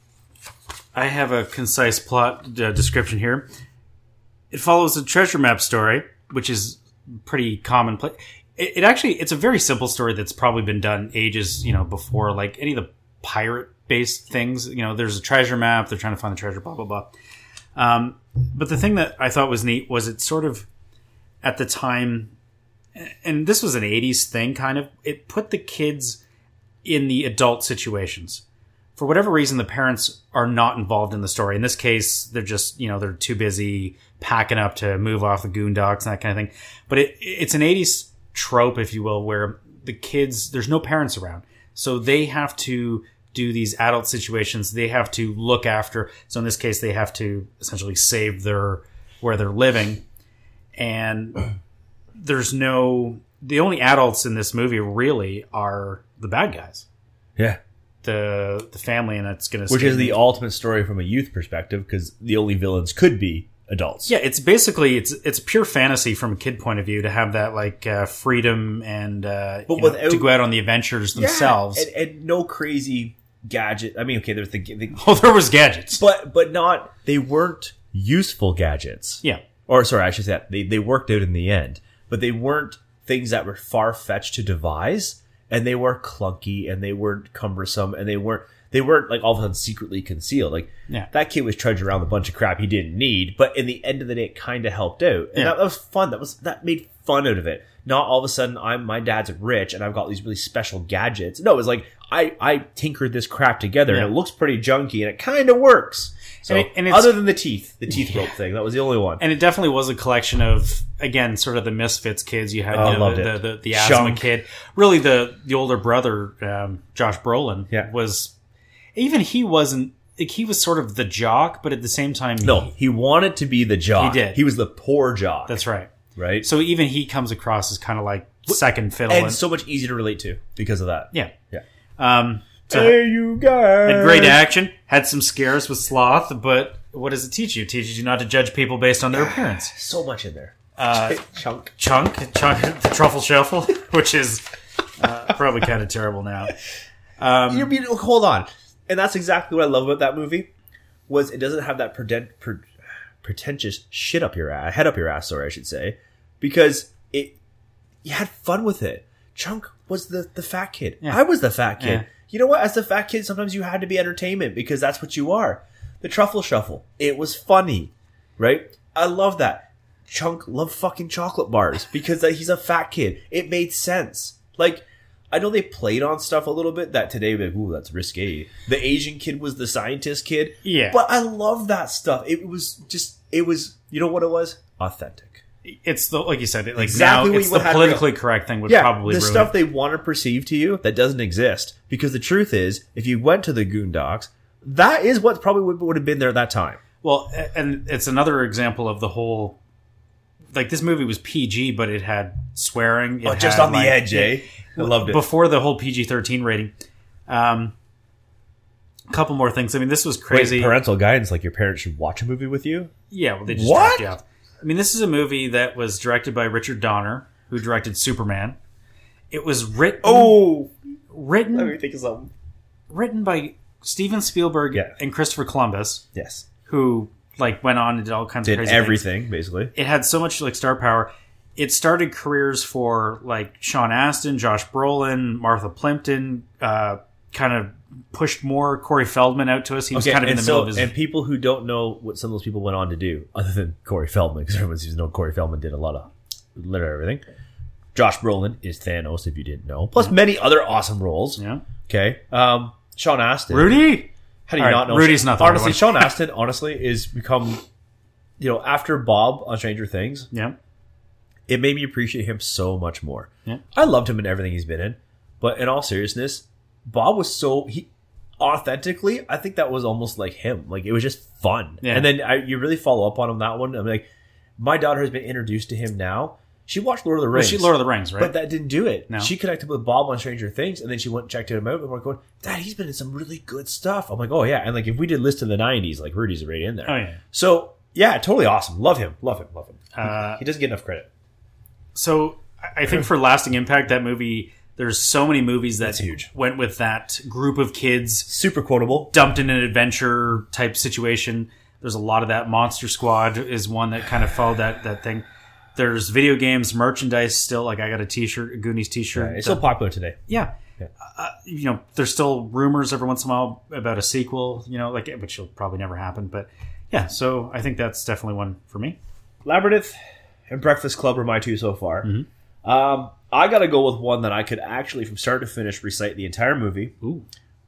I have a concise plot uh, description here. It follows a treasure map story, which is pretty commonplace. It, it actually, it's a very simple story that's probably been done ages, you know, before, like any of the pirate-based things. You know, there's a treasure map, they're trying to find the treasure, blah, blah, blah. Um, but the thing that I thought was neat was it sort of, at the time, and this was an eighties thing, kind of, it put the kids in the adult situations. for whatever reason, the parents are not involved in the story. In this case, they're just, you know, they're too busy packing up to move off the Goondocks and that kind of thing. But it, it's an eighties trope, if you will, where the kids, there's no parents around. So they have to do these adult situations. They have to look after. So in this case, they have to essentially save their, where they're living. And there's no, the only adults in this movie really are the bad guys. Yeah. The the family, and it's going to... Which is the ultimate story from a youth perspective, because the only villains could be adults. Yeah, it's basically, it's it's pure fantasy from a kid point of view to have that, like, uh, freedom and uh, but you know, without, to go out on the adventures themselves. Yeah, and, and no crazy gadget. I mean, okay, there's the... the oh, there was gadgets. But but not... They weren't useful gadgets. Yeah. Or, sorry, I should say that. They, they worked out in the end. But they weren't things that were far-fetched to devise. And they were clunky, and they weren't cumbersome, and they weren't they weren't like all of a sudden secretly concealed. Like yeah. that kid was trudging around with a bunch of crap he didn't need, but in the end of the day, it kind of helped out, and yeah. that, that was fun. That was that made fun out of it. Not all of a sudden I'm my dad's rich and I've got these really special gadgets. No, it was like I I tinkered this crap together, yeah. and it looks pretty junky, and it kind of works. So, and it, and other than the teeth, the teeth yeah. rope thing, that was the only one. And it definitely was a collection of, again, sort of the misfits kids. You had oh, you know, loved the, it. the, the, the asthma Shunk. kid. Really, the the older brother, um, Josh Brolin, yeah. was... Even he wasn't... Like, he was sort of the jock, but at the same time... No, he, he wanted to be the jock. He did. He was the poor jock. That's right. Right? So even he comes across as kind of like second fiddle. And, and so much easier to relate to because of that. Yeah. Yeah. Um, so hey, you guys. had great action. Had some scares with Sloth, but what does it teach you? It teaches you not to judge people based on their appearance. So much in there. Uh, Chunk. Chunk. Chunk. The Truffle Shuffle, which is uh, probably kind of terrible now. Um, You mean, hold on. And that's exactly what I love about that movie, was it doesn't have that preten- pre- pretentious shit up your ass, head up your ass, sorry, I should say, because it, you had fun with it. Chunk was the, the fat kid. Yeah. I was the fat kid. Yeah. You know what? As the fat kid, sometimes you had to be entertainment because that's what you are. The Truffle Shuffle. It was funny, right? I love that. Chunk loved fucking chocolate bars because he's a fat kid. It made sense. Like, I know they played on stuff a little bit that today, like, ooh, that's risque. The Asian kid was the scientist kid. Yeah. But I love that stuff. It was just, it was, you know what it was? Authentic. It's the, like you said, like Exactly now what it's you the had politically correct thing would Yeah, probably the ruin stuff it. they want to perceive to you that doesn't exist. Because the truth is, if you went to the Goondocks, that is what probably would, would have been there at that time. Well, and it's another example of the whole, like this movie was P G, but it had swearing. It Oh, just had, on the like, edge, eh? I loved it. Before the whole P G thirteen rating. Um, a couple more things. I mean, this was crazy. Wait, parental guidance, like your parents should watch a movie with you? Yeah, well, they just What? dropped you off. I mean, this is a movie that was directed by Richard Donner, who directed Superman. It was written Oh! written Let me think of something. written by Steven Spielberg Yeah. and Christopher Columbus, Yes. who like went on and did all kinds Did of crazy everything, things. basically. It had so much like star power. It started careers for like Sean Astin, Josh Brolin, Martha Plimpton. Uh, kind of pushed more Corey Feldman out to us. He was kind of in and the so, middle of his. And people who don't know what some of those people went on to do, other than Corey Feldman, because everyone seems to know Corey Feldman did a lot of literally everything. Josh Brolin is Thanos, if you didn't know. Plus yeah. many other awesome roles. Yeah. Okay. Um, Sean Astin. Rudy? How do you All not right, know? Rudy's not the Honestly, one. Sean Astin, honestly, is become, you know, after Bob on Stranger Things, Yeah. it made me appreciate him so much more. Yeah. I loved him in everything he's been in. But in all seriousness, Bob was so... he authentically, I think that was almost like him. Like, it was just fun. Yeah. And then I, you really follow up on him that one. I'm like, my daughter has been introduced to him now. She watched Lord of the Well, Rings. she Lord of the Rings, right? But that didn't do it. No. She connected with Bob on Stranger Things, and then she went and checked him out, and we're going, Dad, he's been in some really good stuff. I'm like, oh, yeah. And, like, if we did list in the nineties, like, Rudy's right in there. Oh, yeah. So, yeah, totally awesome. Love him. Love him. Love him. Uh, he doesn't get enough credit. So I think for lasting impact, that movie, there's so many movies that That's huge. went with that group of kids Super quotable. dumped in an adventure type situation. There's a lot of that. Monster Squad is one that kind of followed that that thing. There's video games, merchandise still. Like I got a T-shirt, a Goonies T-shirt. Yeah, it's still popular today. Yeah. Yeah. Uh, you know, there's still rumors every once in a while about a sequel, you know, like which will probably never happen. But yeah, so I think that's definitely one for me. Labyrinth and Breakfast Club are my two so far. Mm-hmm. Um, I got to go with one that I could actually, from start to finish, recite the entire movie. Ooh.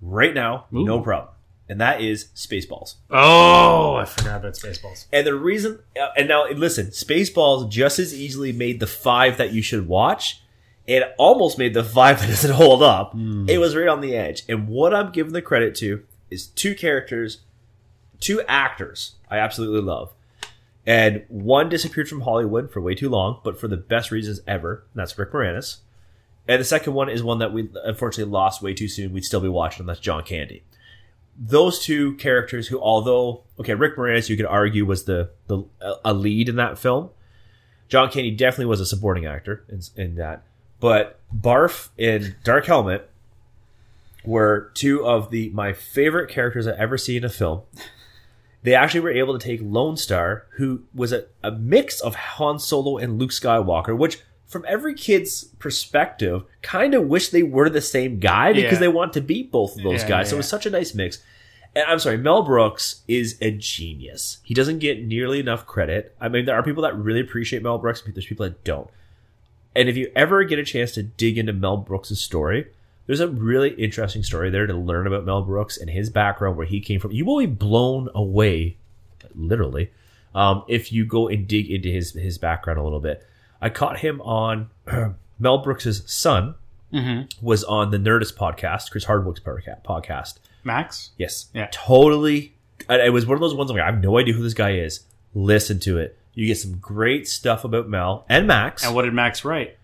right now, Ooh. no problem. And that is Spaceballs. Oh, I forgot about Spaceballs. And the reason, uh, and now listen, Spaceballs just as easily made the five that you should watch. It almost made the five that doesn't hold up. Mm. It was right on the edge. And what I'm giving the credit to is two characters, two actors I absolutely love. And one disappeared from Hollywood for way too long, but for the best reasons ever. And that's Rick Moranis. And the second one is one that we unfortunately lost way too soon. We'd still be watching, and that's John Candy. Those two characters who, although, okay, Rick Moranis, you could argue, was the, the a lead in that film. John Candy definitely was a supporting actor in, in that. But Barf and Dark Helmet were two of the my favorite characters I've ever seen in a film. They actually were able to take Lone Star, who was a, a mix of Han Solo and Luke Skywalker, which from every kid's perspective, kind of wish they were the same guy because yeah. they want to beat both of those yeah, guys. Yeah, so it was such a nice mix. And I'm sorry, Mel Brooks is a genius. He doesn't get nearly enough credit. I mean, there are people that really appreciate Mel Brooks, but there's people that don't. And if you ever get a chance to dig into Mel Brooks' story, there's a really interesting story there to learn about Mel Brooks and his background, where he came from. You will be blown away, literally, um, if you go and dig into his, his background a little bit. I caught him on Mel Brooks' son mm-hmm. was on the Nerdist podcast, Chris Hardwick's podcast. Max? Yes. Yeah. Totally. It was one of those ones where I have no idea who this guy is. Listen to it. You get some great stuff about Mel and Max. And what did Max write?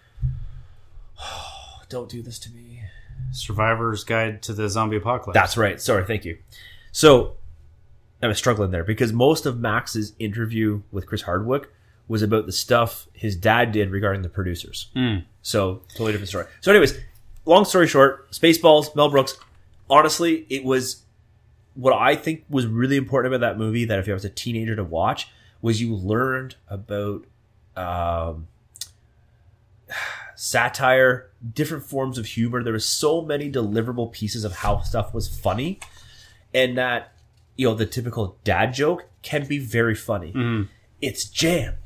Don't do this to me. Survivor's Guide to the Zombie Apocalypse. That's right. Sorry, thank you. So, I was struggling there because most of Max's interview with Chris Hardwick was about the stuff his dad did regarding the producers. Mm. So, totally different story. So anyways, long story short, Spaceballs, Mel Brooks. Honestly, it was what I think was really important about that movie, that if you was a teenager to watch, was you learned about um, satire, different forms of humor. There was so many deliverable pieces of how stuff was funny, and that, you know, the typical dad joke can be very funny. Mm. It's jammed.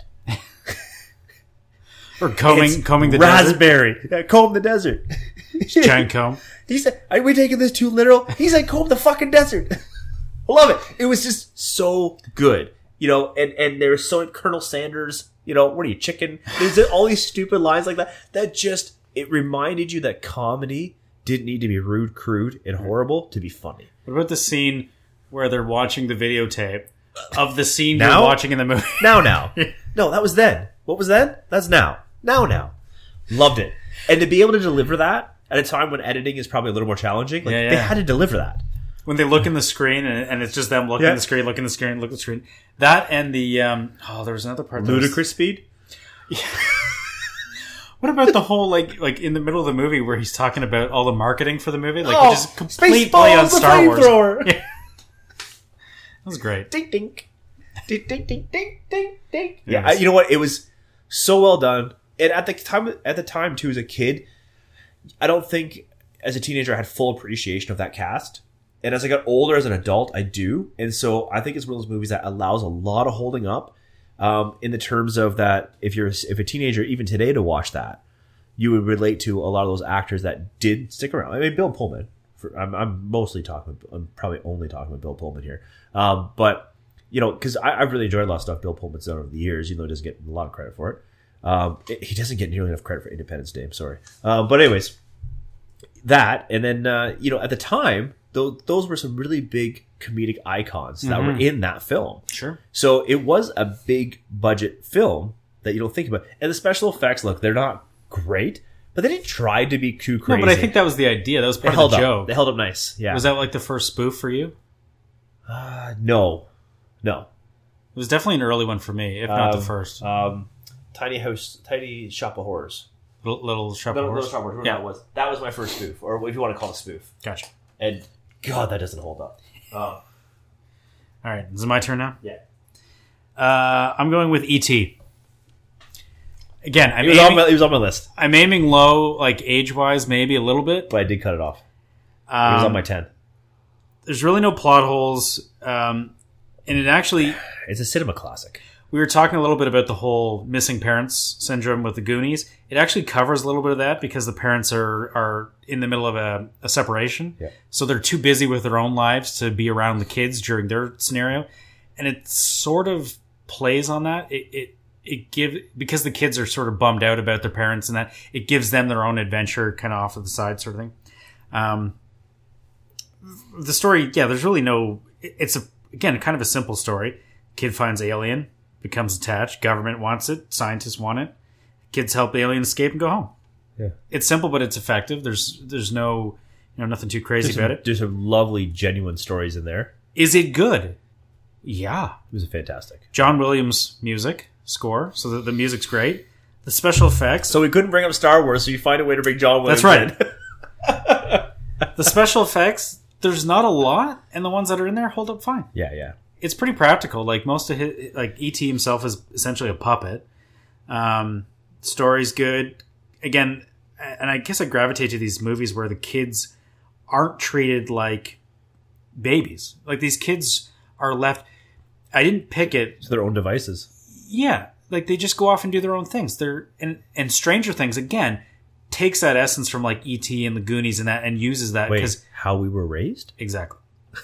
Or combing, combing the raspberry. desert. Yeah, comb the desert. Giant comb. He said, are we taking this too literal? He said, comb the fucking desert. I love it. It was just so good. You know, and, and there was so Colonel Sanders, you know, what are you, chicken? There's all these stupid lines like that. That just, it reminded you that comedy didn't need to be rude, crude, and horrible to be funny. What about the scene where they're watching the videotape of the scene now? You're watching in the movie? Now, now. No, that was then. What was then? That's now. Now, now. Loved it. And to be able to deliver that at a time when editing is probably a little more challenging, like, yeah, yeah. they had to deliver that. When they look in the screen and, and it's just them looking yeah. at the screen, looking at the screen, look at the screen. That and the, um, oh, there was another part. Ludicrous was, speed? Yeah. What about the whole, like, like in the middle of the movie where he's talking about all the marketing for the movie? Like, oh, which is complete play on Star Wars. Yeah. That was great. Ding, ding. Ding, ding, ding, ding, ding, ding. Yeah, I, you know what? It was so well done. And at the time, at the time too, as a kid, I don't think as a teenager I had full appreciation of that cast. And as I got older as an adult, I do. And so I think it's one of those movies that allows a lot of holding up um, in the terms of that if you're if a teenager, even today, to watch that, you would relate to a lot of those actors that did stick around. I mean, Bill Pullman. For, I'm, I'm mostly talking, I'm probably only talking about Bill Pullman here. Um, but, you know, because I've really enjoyed a lot of stuff Bill Pullman's done over the years, even though he doesn't get a lot of credit for it. Um, it he doesn't get nearly enough credit for Independence Day, I'm sorry. Um, but anyways, that, and then, uh, you know, at the time, th- those were some really big comedic icons that mm-hmm. were in that film. Sure. So it was a big budget film that you don't think about. And the special effects, look, they're not great, but they didn't try to be too crazy. No, but I think that was the idea. That was part they of the up. joke. They held up nice. Yeah. Was that like the first spoof for you? Uh, no. No. It was definitely an early one for me, if not um, the first. Um, Tiny House, Tiny Shop of Horrors. Little, little Shop little, of Horrors? Little Shop of Horrors. Yeah. That was, that was my first spoof, or if you want to call it a spoof. Gotcha. And, God, that doesn't hold up. Oh. All right. Is it my turn now? Yeah. Uh, I'm going with E T Again, I'm he was, aiming, on my, he was on my list. I'm aiming low, like age-wise, maybe a little bit. But I did cut it off. Um, it was on my ten. There's really no plot holes. Um, and it actually... It's a cinema classic. we were talking a little bit about the whole missing parents syndrome with the Goonies. It actually covers a little bit of that because the parents are are in the middle of a, a separation. Yeah. So they're too busy with their own lives to be around the kids during their scenario. And it sort of plays on that. It, it, it give because the kids are sort of bummed out about their parents and that, it gives them their own adventure kind of off to the side sort of thing. Um, the story, yeah, there's really no, it's a, again, kind of a simple story. Kid finds alien, becomes attached. Government wants it. Scientists want it. Kids help the alien escape and go home. Yeah, it's simple, but it's effective. There's there's no you know nothing too crazy there's about some, it. There's some lovely, genuine stories in there. Is it good? Yeah, It was fantastic. John Williams music score, so the, the music's great. The special effects. So we couldn't bring up Star Wars, so you find a way to bring John Williams. That's right. in. The special effects. There's not a lot, and the ones that are in there hold up fine. Yeah, yeah. It's pretty practical. Like most of his, like E T himself is essentially a puppet. Um, story's good. Again, and I guess I gravitate to these movies where the kids aren't treated like babies. Like these kids are left. I didn't pick it. To their own devices. Yeah, like they just go off and do their own things. They're and and Stranger Things again takes that essence from like E T and the Goonies and that and uses that Wait, because how we were raised? exactly.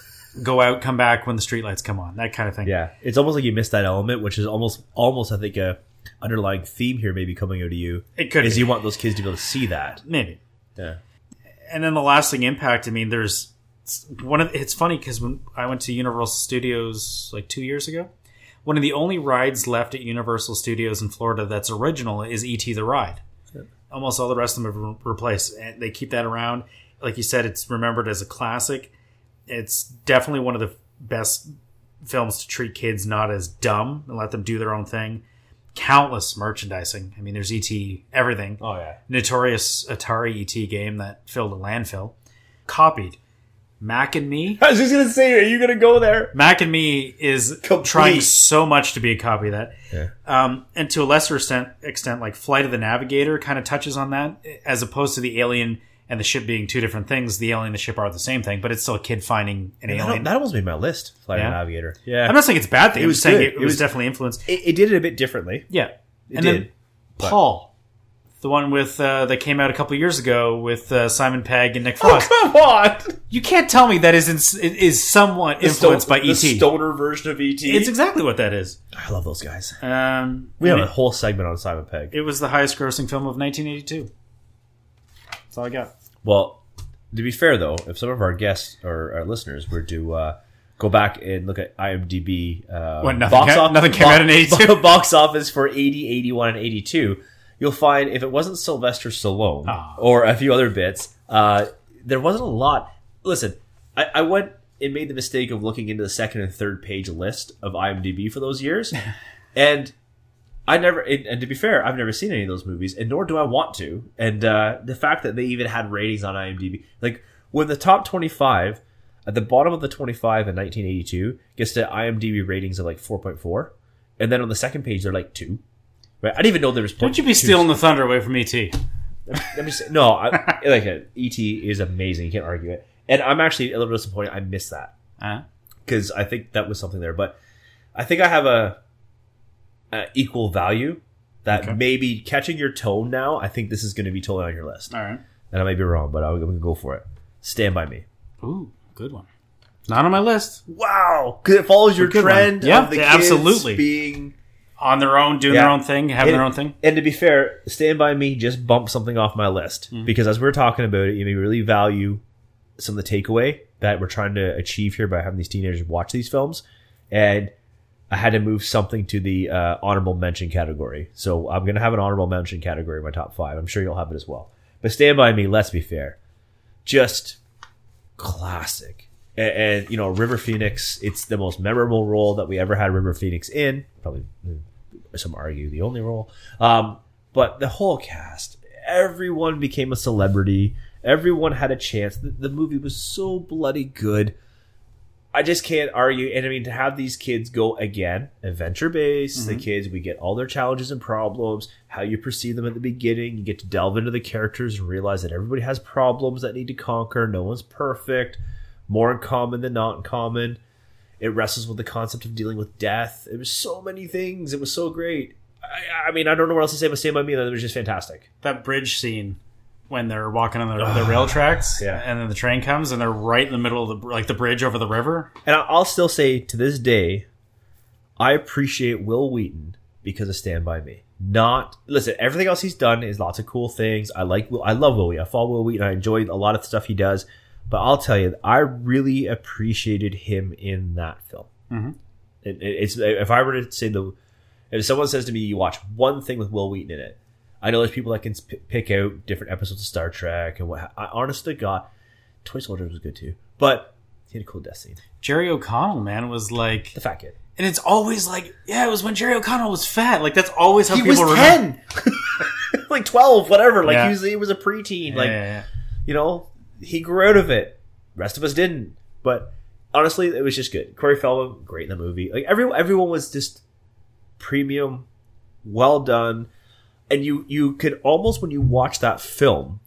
Go out, come back when the streetlights come on, that kind of thing. Yeah, it's almost like you missed that element, which is almost, almost I think a underlying theme here, maybe coming out of you. It could is be. you want those kids to be able to see that. Maybe. Yeah, And then the lasting impact. I mean, there's one of. It's funny because when I went to Universal Studios like two years ago, one of the only rides left at Universal Studios in Florida that's original is E T the ride. Yeah. Almost all the rest of them have re- replaced. And they keep that around. Like you said, it's remembered as a classic. It's definitely one of the best films to treat kids not as dumb and let them do their own thing. Countless merchandising. I mean, there's E T everything. Oh yeah. Notorious Atari E T game that filled a landfill. Copied. Mac and Me. I was just gonna say, are you gonna go there? Mac and Me is Complete. trying so much to be a copy of that. Yeah. Um, and to a lesser extent, extent, like Flight of the Navigator kind of touches on that, as opposed to the alien and the ship being two different things. The alien and the ship are the same thing, but it's still a kid finding an That, alien. that almost made my list. Flight Yeah. of the Navigator. Yeah. I'm not saying it's a bad thing. It I'm was just saying good. it, it It was, was- definitely influenced. It, it did it a bit differently. Yeah. It and did. then Paul, the one with uh, that came out a couple years ago with uh, Simon Pegg and Nick Frost. Oh, come on! You can't tell me that is in, is somewhat influenced by the E T. stoner version of E T. It's exactly what that is. I love those guys. Um, We have and a whole segment on Simon Pegg. it, it was the highest grossing film of nineteen eighty-two. That's all I got. Well, to be fair, though, if some of our guests or our listeners were to uh, go back and look at IMDb uh, What, nothing ca- nothing came out in eighty-two? box office for eighty, eighty-one, and eighty-two, you'll find if it wasn't Sylvester Stallone Ah. or a few other bits, uh, there wasn't a lot. Listen, I, I went and made the mistake of looking into the second and third page list of IMDb for those years, and I never, and, and to be fair, I've never seen any of those movies, and nor do I want to. And uh, the fact that they even had ratings on IMDb, like when the top twenty-five, at the bottom of the twenty-five in nineteen eighty-two, gets to IMDb ratings of like four point four, and then on the second page they're like two. Right? I didn't even know there was. Don't you be stealing the thunder away from E T. Let me say, no, I, like it. E T is amazing. You can't argue it. And I'm actually a little disappointed. I missed that Uh-huh. because I think that was something there. But I think I have a, a equal value that Okay. maybe catching your tone now. I think this is going to be totally on your list, All right. and I may be wrong, but I'm going to go for it. Stand by Me. Ooh, good one. Not on my list. Wow, because it follows your Good one. trend Yeah, of the yeah, kids absolutely. being. On their own, doing Yeah. their own thing, having And- their own thing. And to be fair, Stand By Me just bumped something off my list Mm-hmm. because as we were talking about it, you may really value some of the takeaway that we're trying to achieve here by having these teenagers watch these films. And I had to move something to the uh, honorable mention category. So I'm going to have an honorable mention category in my top five. I'm sure you'll have it as well. But Stand By Me, let's be fair, just classic. And, and you know, River Phoenix, it's the most memorable role that we ever had River Phoenix in. Probably, some argue, the only role. Um, but the whole cast, everyone became a celebrity. Everyone had a chance. The, the movie was so bloody good. I just can't argue. And I mean, to have these kids go again, adventure based, Mm-hmm. the kids, we get all their challenges and problems, how you perceive them at the beginning. You get to delve into the characters and realize that everybody has problems that need to conquer. No one's perfect. More in common than not in common. It wrestles with the concept of dealing with death. It was so many things. It was so great. I, I mean, I don't know what else to say but Stand By Me. That was just fantastic. That bridge scene when they're walking on the, the rail tracks, yeah. and then the train comes and they're right in the middle of the like the bridge over the river. And I'll still say to this day, I appreciate Will Wheaton because of Stand By Me. Not listen. Everything else he's done is lots of cool things. I like. I love Will Wheaton. I follow Will Wheaton. I enjoy a lot of the stuff he does. But I'll tell you, I really appreciated him in that film. Mm-hmm. It, it, it's if I were to say the, if someone says to me, you watch one thing with Will Wheaton in it. I know there's people that can p- pick out different episodes of Star Trek and what. I honestly got Toy Soldiers was good too, but he had a cool death scene. Jerry O'Connell, man, was like the fat kid. And it's always like, yeah, it was when Jerry O'Connell was fat. Like, that's always how he people was remember. ten. Like twelve, whatever. Like, yeah. he, was, he was a preteen. Yeah, like, yeah, yeah. you know, he grew out of it. Rest of us didn't. But honestly, it was just good. Corey Feldman, great in the movie. Like, every, everyone was just premium, well done. And you, you could almost, when you watch that film,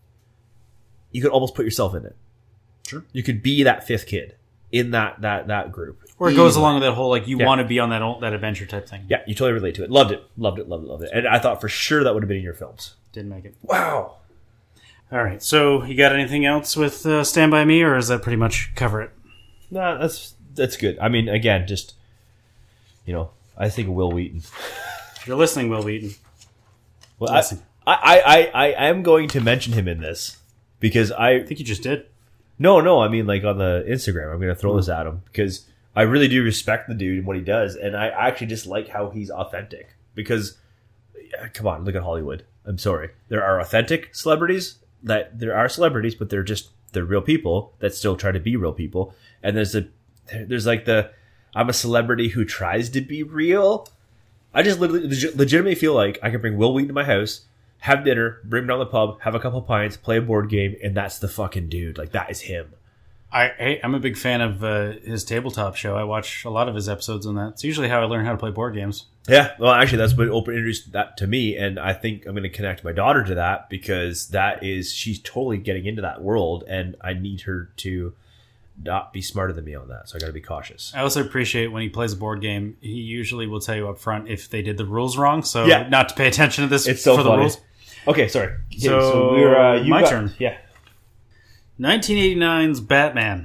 you could almost put yourself in it. Sure. You could be that fifth kid in that, that, that group. Or it goes along with that whole, like, you yeah. want to be on that that adventure type thing. Yeah, you totally relate to it. Loved it. Loved it, loved it, loved it. And I thought for sure that would have been in your films. Didn't make it. Wow. All right. So, you got anything else with uh, Stand By Me, or does that pretty much cover it? No, nah, that's that's good. I mean, again, just, you know, I think of Will Wheaton. If you're listening, Will Wheaton. Well, I, I, I, I, I am going to mention him in this because I... I think you just did. No, no, I mean, like, on the Instagram. I'm going to throw this at him because... I really do respect the dude and what he does, and I actually just like how he's authentic. Because, yeah, come on, look at Hollywood. I'm sorry. There are authentic celebrities that there are celebrities, but they're just they're real people that still try to be real people. And there's a there's like the I'm a celebrity who tries to be real. I just literally legitimately feel like I can bring Will Wheaton to my house, have dinner, bring him down to the pub, have a couple pints, play a board game, and that's the fucking dude. Like, that is him. I, I'm a big fan of uh, his tabletop show. I watch a lot of his episodes on that. It's usually how I learn how to play board games. Yeah, well, actually, that's what open introduced that to me, and I think I'm going to connect my daughter to that because that is she's totally getting into that world, and I need her to not be smarter than me on that. So I got to be cautious. I also appreciate when he plays a board game, he usually will tell you up front if they did the rules wrong. So yeah. not to pay attention to this it's so for funny. the rules. Okay, sorry. So, so we're uh, you my got, turn. Yeah. nineteen eighty-nine's Batman.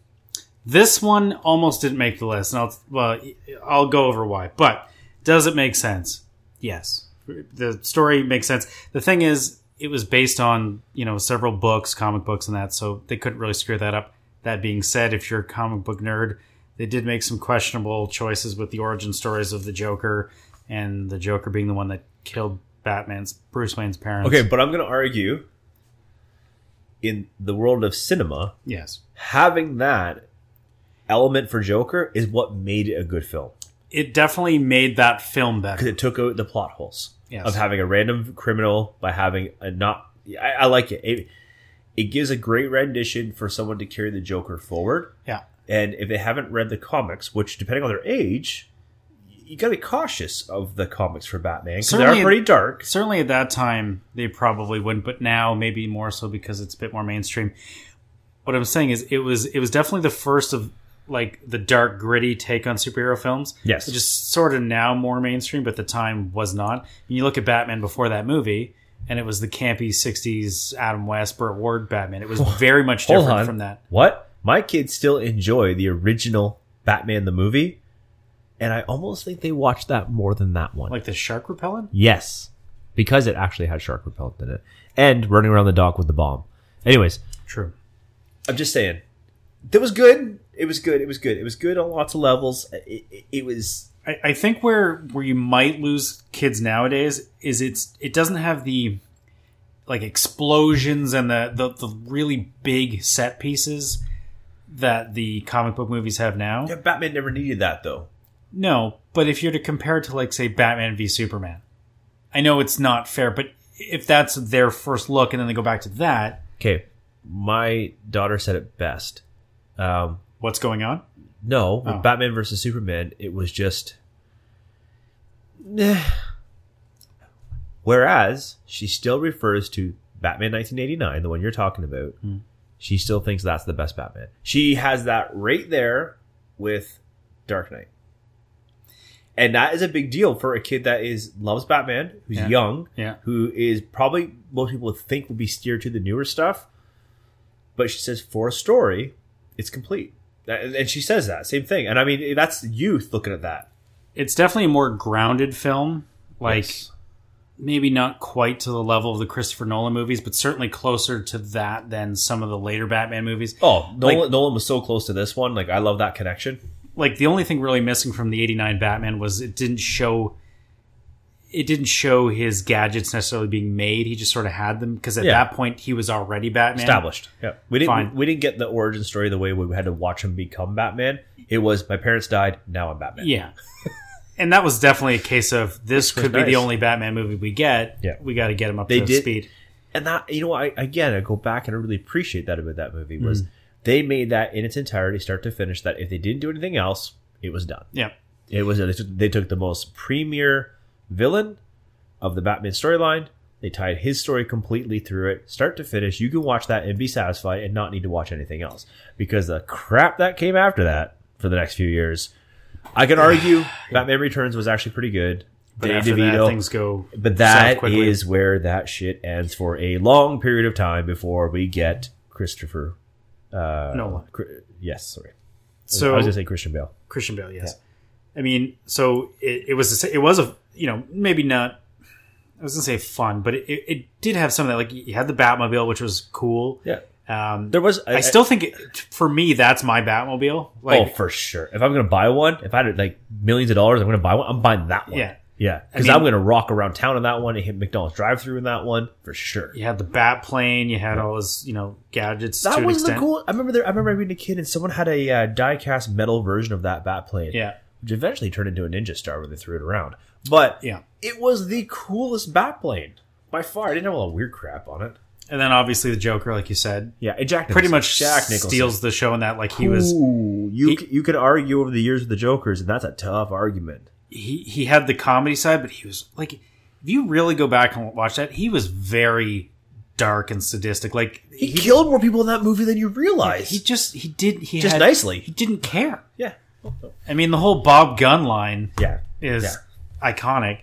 This one almost didn't make the list, and I'll well, I'll go over why. But does it make sense? Yes, the story makes sense. The thing is, it was based on you know several books, comic books, and that, so they couldn't really screw that up. That being said, if you're a comic book nerd, they did make some questionable choices with the origin stories of the Joker, and the Joker being the one that killed Batman's Bruce Wayne's parents. Okay, but I'm going to argue in the world of cinema, yes, having that element for Joker is what made it a good film. It definitely made that film better Because it took out the plot holes yes. of having a random criminal by having a not... I, I like it. it. It gives a great rendition for someone to carry the Joker forward. Yeah. And if they haven't read the comics, which depending on their age, you got to be cautious of the comics for Batman because they are pretty dark. Certainly at that time, they probably wouldn't, but now maybe more so because it's a bit more mainstream. What I'm saying is it was it was definitely the first of like the dark, gritty take on superhero films. Yes. It's just sort of now more mainstream, but at the time was not. And you look at Batman before that movie, and it was the campy sixties Adam West, Burt Ward Batman. It was very much Hold different on. from that. What? My kids still enjoy the original Batman the movie, and I almost think they watched that more than that one. Like the shark repellent? Yes. Because it actually had shark repellent in it. And running around the dock with the bomb. Anyways. True. I'm just saying. That was good. It was good. It was good. It was good on lots of levels. It, it, it was... I, I think where where you might lose kids nowadays is it's it doesn't have the like explosions and the, the, the really big set pieces that the comic book movies have now. Yeah, Batman never needed that, though. No, but if you're to compare it to, like, say, Batman v Superman, I know it's not fair, but if that's their first look and then they go back to that... Okay, my daughter said it best. Um, What's going on? no, with Oh. Batman versus Superman, it was just... eh. Whereas, she still refers to Batman nineteen eighty-nine, the one you're talking about. Hmm. She still thinks that's the best Batman. She has that right there with Dark Knight. And that is a big deal for a kid that is loves Batman, who's Yeah. young, Yeah. who is probably most people would think would be steered to the newer stuff. But she says for a story, it's complete. And she says that same thing. And I mean, that's youth looking at that. It's definitely a more grounded film. Like, Yes. maybe not quite to the level of the Christopher Nolan movies, but certainly closer to that than some of the later Batman movies. Oh, Nolan, Like- Nolan was so close to this one. Like, I love that connection. Like, the only thing really missing from the eighty-nine Batman was it didn't show it didn't show his gadgets necessarily being made. He just sort of had them because at Yeah. that point he was already Batman. Established. Yeah, we didn't. Fine. We didn't get the origin story the way we had to watch him become Batman. It was my parents died. Now I'm Batman. Yeah. And that was definitely a case of this This was could be the nice. only Batman movie we get. Yeah. We got to get him up They to did- speed. And that, you know, I again I go back and I really appreciate that about that movie was they made that in its entirety, start to finish. That if they didn't do anything else, it was done. Yeah. It was they took, they took the most premier villain of the Batman storyline. They tied his story completely through it, start to finish. You can watch that and be satisfied and not need to watch anything else because the crap that came after that for the next few years. I can argue Batman Returns was actually pretty good. But Danny after DeVito, that, things go but south that quickly. is where that shit ends for a long period of time before we get Christopher. Uh, Nolan. Cri- yes, sorry. So I was going to say Christian Bale. Christian Bale, yes. I mean, so it, it was a, it was a you know maybe not. I was gonna say fun, but it, it, it did have some of that. Like you had the Batmobile, which was cool. Yeah. Um, There was. I, still think it, for me that's my Batmobile. Like, oh, for sure. If I'm going to buy one, if I had like millions of dollars, I'm going to buy one. I'm buying that one. Yeah. Yeah. Because I mean- I'm going to rock around town in that one and hit McDonald's drive-through in that one for sure. you had the Bat plane. You had all his you know gadgets. to That an was the extent. cool. I remember there. I remember being a kid and someone had a uh, die-cast metal version of that bat plane. Yeah. Which eventually turned into a Ninja Star when they threw it around. But Yeah. it was the coolest bat plane by far. I didn't have all the weird crap on it. And then obviously the Joker, like you said, Yeah, and Jack pretty Nicholson. much Jack Nicholson. steals the show in that. Like he was, Ooh, you he- c- you could argue over the years with the Jokers, and that's a tough argument. he he had the comedy side, but he was like, if you really go back and watch that, he was very dark and sadistic. Like He, killed more people in that movie than you realize. he just he did he Just had, nicely. he didn't care. yeah, I mean, the whole Bob Gunn line yeah, is Yeah. iconic.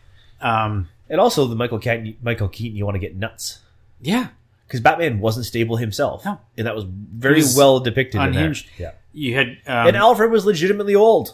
Um, and also the Michael Keaton. Michael Keaton, you want to get nuts yeah, because Batman wasn't stable himself, No. and that was very He was well depicted. unhinged. In there. You had Yeah, um, and Alfred was legitimately old.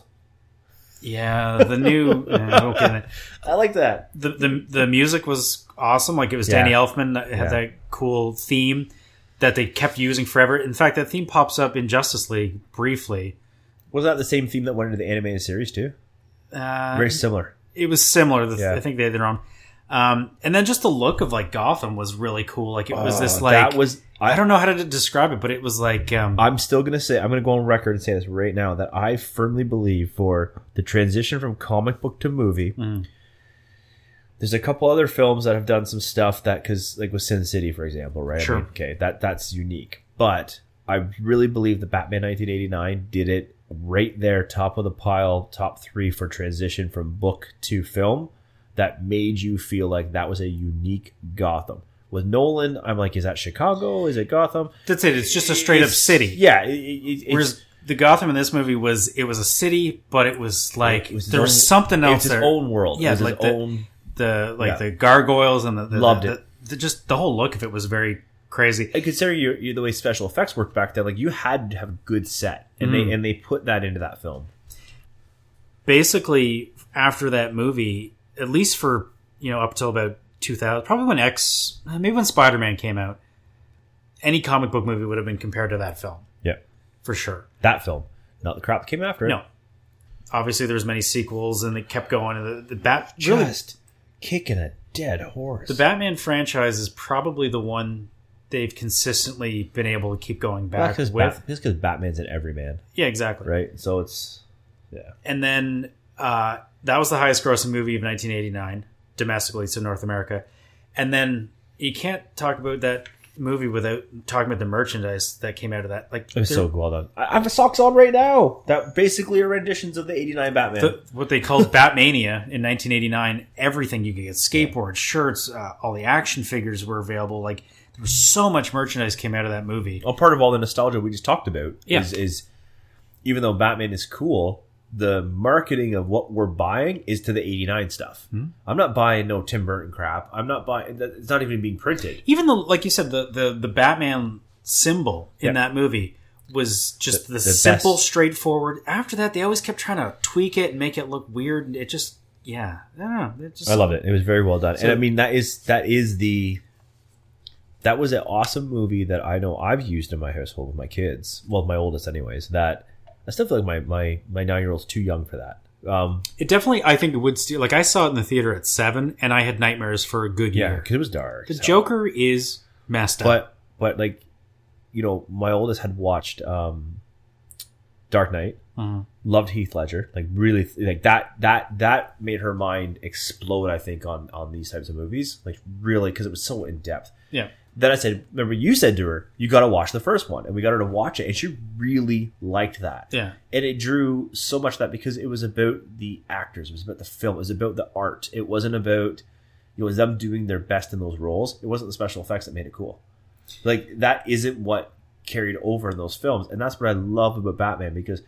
yeah, the new uh, okay. I like that. the, the the music was awesome. Like it was Yeah. Danny Elfman that had Yeah. that cool theme that they kept using forever. In fact, that theme pops up in Justice League briefly. Was that the same theme that went into the animated series too? Uh, Very similar. it was similar. The, Yeah. I think they had their own. Um, and then just the look of like Gotham was really cool. Like it was this Oh, like that was. I, I, don't know how to describe it, but it was like um, I'm still gonna say I'm gonna go on record and say this right now that I firmly believe for the transition from comic book to movie. Mm. There's a couple other films that have done some stuff that because like with Sin City for example, right? I Sure. mean, okay, that that's unique, but I really believe the Batman nineteen eighty-nine did it right there, top of the pile, top three for transition from book to film. That made you feel like that was a unique Gotham. With Nolan, I'm like, is that Chicago? Is it Gotham? that's it. It's just a straight up It's- city. Yeah. It, it, it's, Whereas the Gotham in this movie was it was a city, but it was like it was his there was own- something else it's his there. own world. Yeah, it was like his the- own. the like Yeah. the gargoyles and the, the Loved the, it. The, the- just the whole look of it was very crazy. And considering you, you, the way special effects worked back then, like you had to have a good set, and Mm. they and they put that into that film. Basically, after that movie, at least for you know up till about two thousand, probably when X, maybe when Spider Man came out, any comic book movie would have been compared to that film Yeah, for sure. that film, not the crap that came after it. No, obviously there's many sequels, and they kept going. And the, the Bat really just kicking a dead horse. the Batman franchise is probably the one they've consistently been able to keep going back because with. because Batman's an everyman, Yeah, exactly. right? So it's yeah. And then uh, that was the highest grossing movie of nineteen eighty-nine domestically, so North America. And then you can't talk about that movie without talking about the merchandise that came out of that. Like It was there- so well done. I I have socks on right now that basically are renditions of the eighty-nine Batman. the, what they called Batmania in nineteen eighty-nine. Everything you could get, skateboards, shirts, uh, all the action figures were available. Like there was so much merchandise came out of that movie. well, part of all the nostalgia we just talked about Yeah. is, is even though Batman is cool, the marketing of what we're buying is to the eighty-nine stuff. Hmm? I'm not buying no Tim Burton crap. I'm not buying. It's not even being printed. Even though, like you said, the the, the Batman symbol in yep. that movie was just the, the, the simple, best. straightforward. After that, they always kept trying to tweak it and make it look weird. It just, yeah, I don't know. It just, I loved it. It was very well done. So, and I mean, that is that is the that was an awesome movie that I know I've used in my household with my kids. Well, my oldest, anyways. That I still feel like my my my nine year old's too young for that. Um, it definitely, I think, it would steal. Like I saw it in the theater at seven, and I had nightmares for a good year. Yeah, because it was dark. The so. Joker is messed up, but but like. You know, my oldest had watched um, Dark Knight, uh-huh. loved Heath Ledger, like really, like that. That that made her mind explode. I think on on these types of movies, like really, because it was so in depth. Yeah. Then I said, remember, you said to her, you got to watch the first one, and we got her to watch it, and she really liked that. Yeah. And it drew so much of that because it was about the actors, it was about the film, it was about the art. It wasn't about, you know, it was them doing their best in those roles. It wasn't the special effects that made it cool. Like, that isn't what carried over in those films. And that's what I love about Batman, because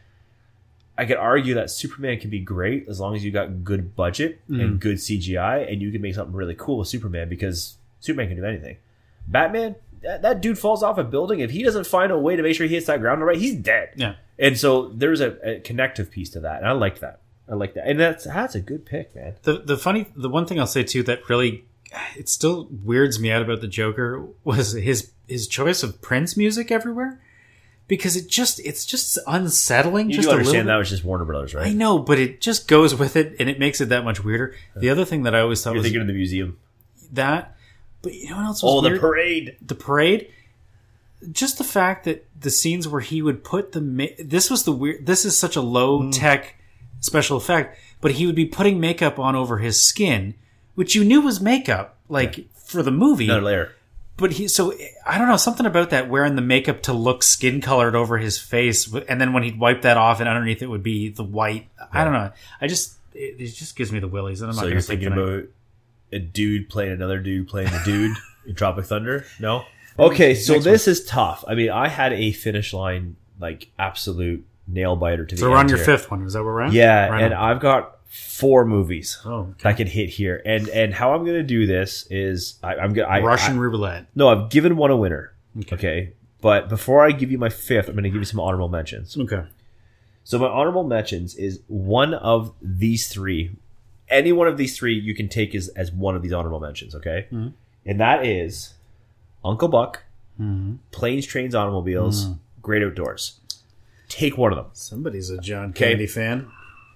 I could argue that Superman can be great as long as you got good budget mm. and good C G I, and you can make something really cool with Superman, because Superman can do anything. Batman, that, that dude falls off a building. If he doesn't find a way to make sure he hits that ground all right, he's dead. Yeah. And so there's a, a connective piece to that. And I like that. I like that. And that's that's a good pick, man. The the funny, the one thing I'll say too that really, it still weirds me out about the Joker was his his choice of Prince music everywhere, because it just it's just unsettling. You just do understand a little that was just Warner Brothers, right? I know, but it just goes with it, and it makes it that much weirder. The other thing that I always thought You're was thinking of the museum. That, but you know what else was oh, weird? the parade. The parade. Just the fact that the scenes where he would put the ma- this was the weird. This is such a low tech mm. special effect, but he would be putting makeup on over his skin, which you knew was makeup, like yeah. for the movie. Another layer. But he, so I don't know, something about that wearing the makeup to look skin colored over his face, and then when he'd wipe that off, and underneath it would be the white. Yeah. I don't know. I just it, it just gives me the willies, and I'm so not. You're thinking about a dude playing another dude playing a dude in Tropic Thunder? No. Okay, so Next this one. is tough. I mean, I had a finish line, like, absolute nail biter to the so end. So we're on your here. fifth one. Is that where we're at? Yeah, right and on. I've got four movies oh, okay. that can hit here. And and how I'm going to do this is I, I'm going to Russian roulette. No, I've given one a winner. Okay. okay. But before I give you my fifth, I'm going to give you some honorable mentions. Okay. So my honorable mentions is one of these three. Any one of these three you can take as, as one of these honorable mentions, okay? Mm-hmm. And that is Uncle Buck, Mm-hmm. Planes, Trains, Automobiles, mm. Great Outdoors. Take one of them. Somebody's a John Candy okay. fan.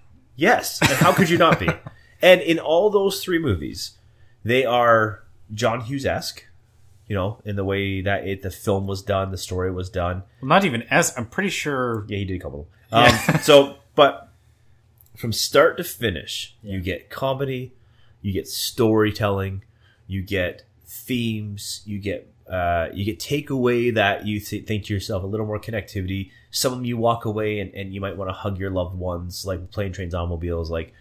Yes. And how could you not be? And in all those three movies, they are John Hughes-esque, you know, in the way that it, the film was done, the story was done. Well, not even as, I'm pretty sure. Yeah, he did a couple. Um, yeah. So, but from start to finish, yeah. you get comedy, you get storytelling, you get themes, you get Uh, you get takeaway that you th- think to yourself, a little more connectivity. Some of them you walk away and, and you might want to hug your loved ones, like Plane, Trains, Automobiles. Like,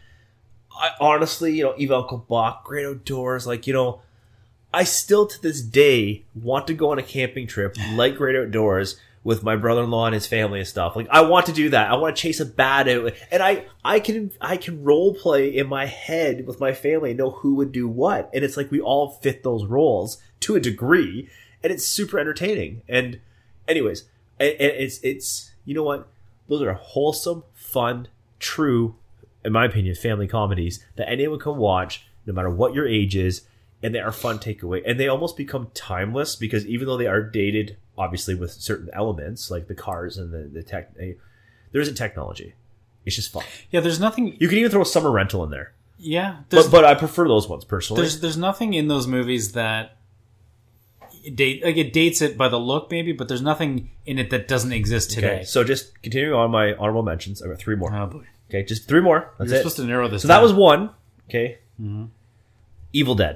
I, honestly, you know, even Uncle Buck, Great Outdoors. Like, you know, I still to this day want to go on a camping trip like Great Outdoors with my brother-in-law and his family and stuff. Like, I want to do that. I want to chase a bat out, and I, I can, I can role play in my head with my family and know who would do what. And it's like we all fit those roles to a degree, and it's super entertaining. And anyways, and it's it's you know what? Those are wholesome, fun, true, in my opinion, family comedies that anyone can watch, no matter what your age is, and they are fun takeaway. And they almost become timeless because even though they are dated, obviously with certain elements like the cars and the the tech, there isn't technology. It's just fun. Yeah, there's nothing. You can even throw a summer rental in there. Yeah, but but I prefer those ones personally. There's there's nothing in those movies that. Date like it dates it by the look maybe, but there's nothing in it that doesn't exist today. Okay, so just continuing on my honorable mentions, I've got three more. Oh boy. Okay, just three more. That's You're it. supposed to narrow this so down. That was one. Okay. Mm-hmm. Evil Dead.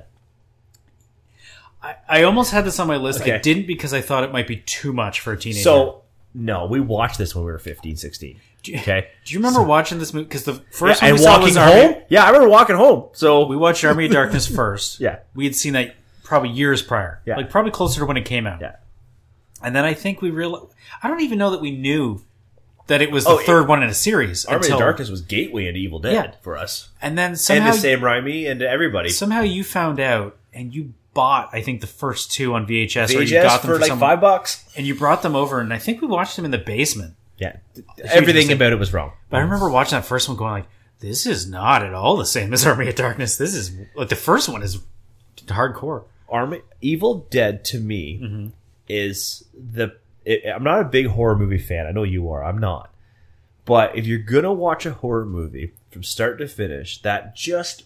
I, I almost had this on my list. Okay. I didn't because I thought it might be too much for a teenager. So no, we watched this when we were fifteen, sixteen. Okay. Do you remember so, watching this movie? Because the first yeah, one we and saw walking was home. Army. Yeah, I remember walking home. So we watched Army of Darkness first. Yeah, we had seen that probably years prior. Yeah, like probably closer to when it came out. Yeah, and then I think we realized. I don't even know that we knew that it was the Oh, third it- one in a series. Army until, of Darkness was gateway into Evil Dead Yeah. for us. And then And somehow, to Sam Raimi and to everybody. somehow you found out and you bought, I think, the first two on V H S, V or H you S got them for for like some, five bucks. and you brought them over, and I think we watched them in the basement. Yeah. Everything mistake. about it was wrong. But I remember watching that first one going like, this is not at all the same as Army of Darkness. This is, like, the first one is hardcore. Army Evil Dead to me Mm-hmm. is the. It, I'm not a big horror movie fan. I know you are. I'm not. But if you're gonna watch a horror movie from start to finish, that just,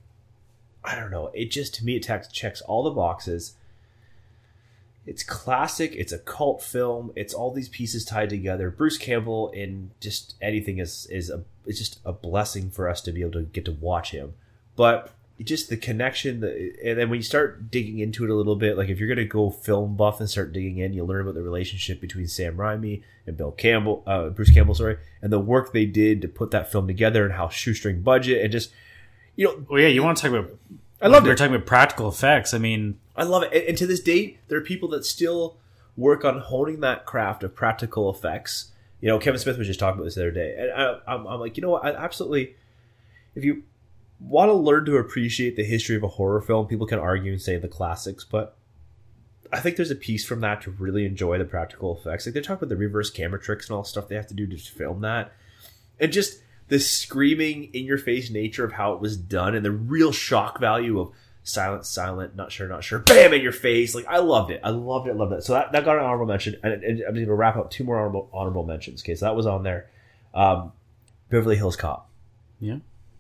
I don't know. It just to me it checks checks all the boxes. It's classic. It's a cult film. It's all these pieces tied together. Bruce Campbell in just anything is is a it's just a blessing for us to be able to get to watch him. But just the connection, the, and then when you start digging into it a little bit, like if you're gonna go film buff and start digging in, you learn about the relationship between Sam Raimi and Bill Campbell, uh, Bruce Campbell, sorry, and the work they did to put that film together and how shoestring budget and just you know Well, yeah, you want to talk about, I love we're it. talking about practical effects. I mean, I love it. And, and to this date, there are people that still work on honing that craft of practical effects. You know, Kevin Smith was just talking about this the other day. And I, I'm, I'm like, you know what? I absolutely, if you want to learn to appreciate the history of a horror film, people can argue and say the classics, but I think there's a piece from that to really enjoy the practical effects. Like they talk about the reverse camera tricks and all the stuff they have to do to film that. And just the screaming in your face nature of how it was done and the real shock value of silent, silent, not sure, not sure, bam in your face. Like I loved it. I loved it. I loved it. So that, that got an honorable mention. And, and I'm going to wrap up two more honorable, honorable mentions. Okay. So that was on there. Um, Beverly Hills Cop. yeah.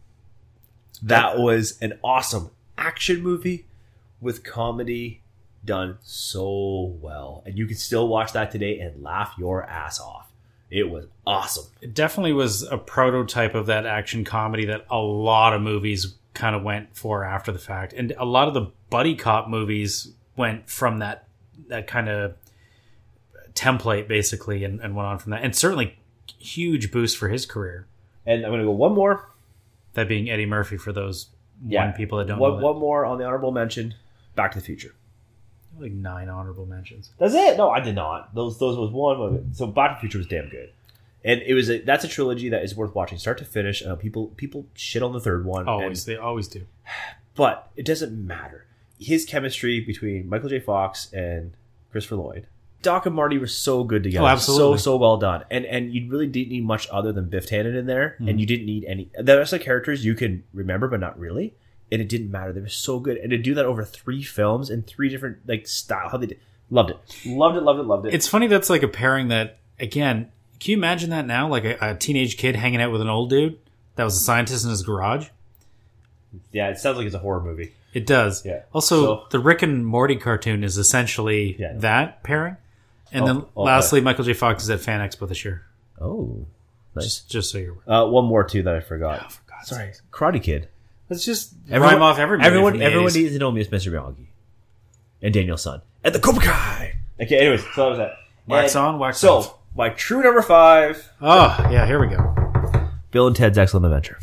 That was an awesome action movie with comedy done so well. And you can still watch that today and laugh your ass off. It was awesome. It definitely was a prototype of that action comedy that a lot of movies kind of went for after the fact. And a lot of the buddy cop movies went from that that kind of template, basically, and, and went on from that. And certainly huge boost for his career. And I'm going to go one more. That being Eddie Murphy for those Yeah. one people that don't one, know that. one more on the honorable mention. Back to the Future. Like nine honorable mentions. That's it. No, I did not. Those those was one. So Back to the Future was damn good, and it was a, that's a trilogy that is worth watching start to finish. Uh, people people shit on the third one, Always. and, They always do. but it doesn't matter. His chemistry between Michael J. Fox and Christopher Lloyd, Doc and Marty were so good together. Oh, absolutely. So so well done, and and you really didn't need much other than Biff Tannen in there, Mm-hmm. and you didn't need any. The rest of the characters you can remember, but not really. And it didn't matter. They were so good, and to do that over three films and three different like style, how they did, loved it, loved it, loved it, loved it. It's funny that's like a pairing that, again, can you imagine that now? Like a, a teenage kid hanging out with an old dude that was a scientist in his garage? Yeah, it sounds like it's a horror movie. It does. Yeah. Also, So- the Rick and Morty cartoon is essentially Yeah. that pairing. And Oh, then oh, lastly, Michael J. Fox is at Fan Expo this year. Oh, nice. Just, just so you're aware. Uh, one more too that I forgot. Oh, for God's Sorry, Karate Kid. Let's just rhyme off every movie everyone, from the everyone eighties. needs to know me as Mister Miyagi and Daniel's son and the Cobra Kai. Okay, anyways, so that was that. Wax And on, wax so, off. my true number five, Oh, yeah, here we go. Bill and Ted's Excellent Adventure.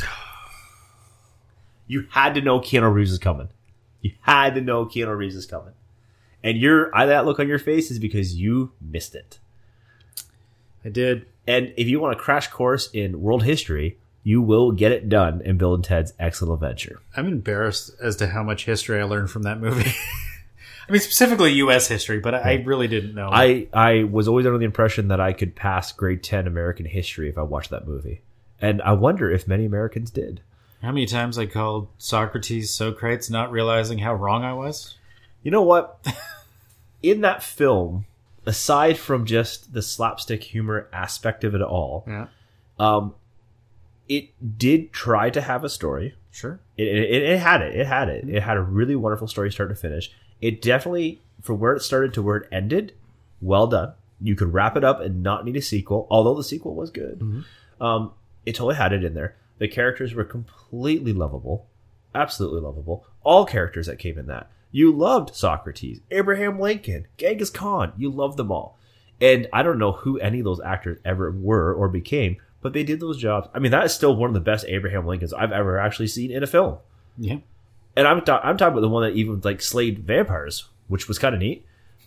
You had to know Keanu Reeves is coming. You had to know Keanu Reeves is coming. And your that look on your face is because you missed it. I did. And if you want a crash course in world history, you will get it done in Bill and Ted's Excellent Adventure. I'm embarrassed as to how much history I learned from that movie. I mean, specifically U S history, but I, I really didn't know. I, I was always under the impression that I could pass grade ten American history if I watched that movie. And I wonder if many Americans did. How many times I called Socrates Socrates, not realizing how wrong I was? You know what? In that film, aside from just the slapstick humor aspect of it all, Yeah, um, it did try to have a story. sure. It, it, it had it. It had it. It had a really wonderful story start to finish. It definitely, from where it started to where it ended, well done. You could wrap it up and not need a sequel, although the sequel was good. Mm-hmm. Um, it totally had it in there. The characters were completely lovable. Absolutely lovable. All characters that came in that. You loved Socrates, Abraham Lincoln, Genghis Khan. You loved them all. And I don't know who any of those actors ever were or became, but they did those jobs. I mean, that is still one of the best Abraham Lincolns I've ever actually seen in a film. Yeah. And I'm ta- I'm talking about the one that even like slayed vampires, which was kind of neat.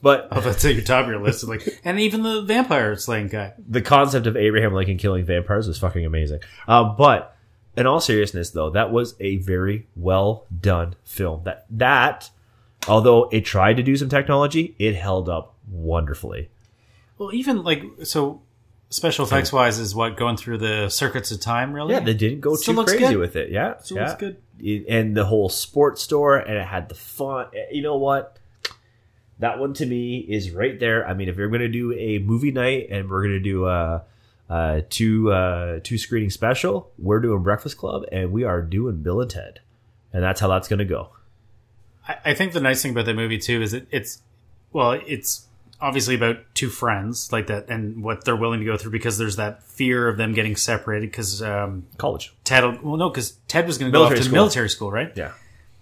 But Oh, that's at your top of your list. Like, and even the vampire slaying guy. the concept of Abraham Lincoln killing vampires is fucking amazing. Um, but in all seriousness, though, that was a very well done film. That that, although it tried to do some technology, it held up wonderfully. Well, even like so, special effects wise is what going through the circuits of time. Really, Yeah, they didn't go Still too looks crazy good. with it. Yeah, Still yeah. looks good. It- and the whole sports store, and it had the fun. You know what? That one to me is right there. I mean, if you're going to do a movie night and we're going to do a, a two uh, two screening special, we're doing Breakfast Club and we are doing Bill and Ted, and that's how that's going to go. I, I think the nice thing about that movie too is it, it's well, it's obviously about two friends like that and what they're willing to go through because there's that fear of them getting separated because um, College, Ted. Well, no, because Ted was going to go off Military to school. military school, right? yeah,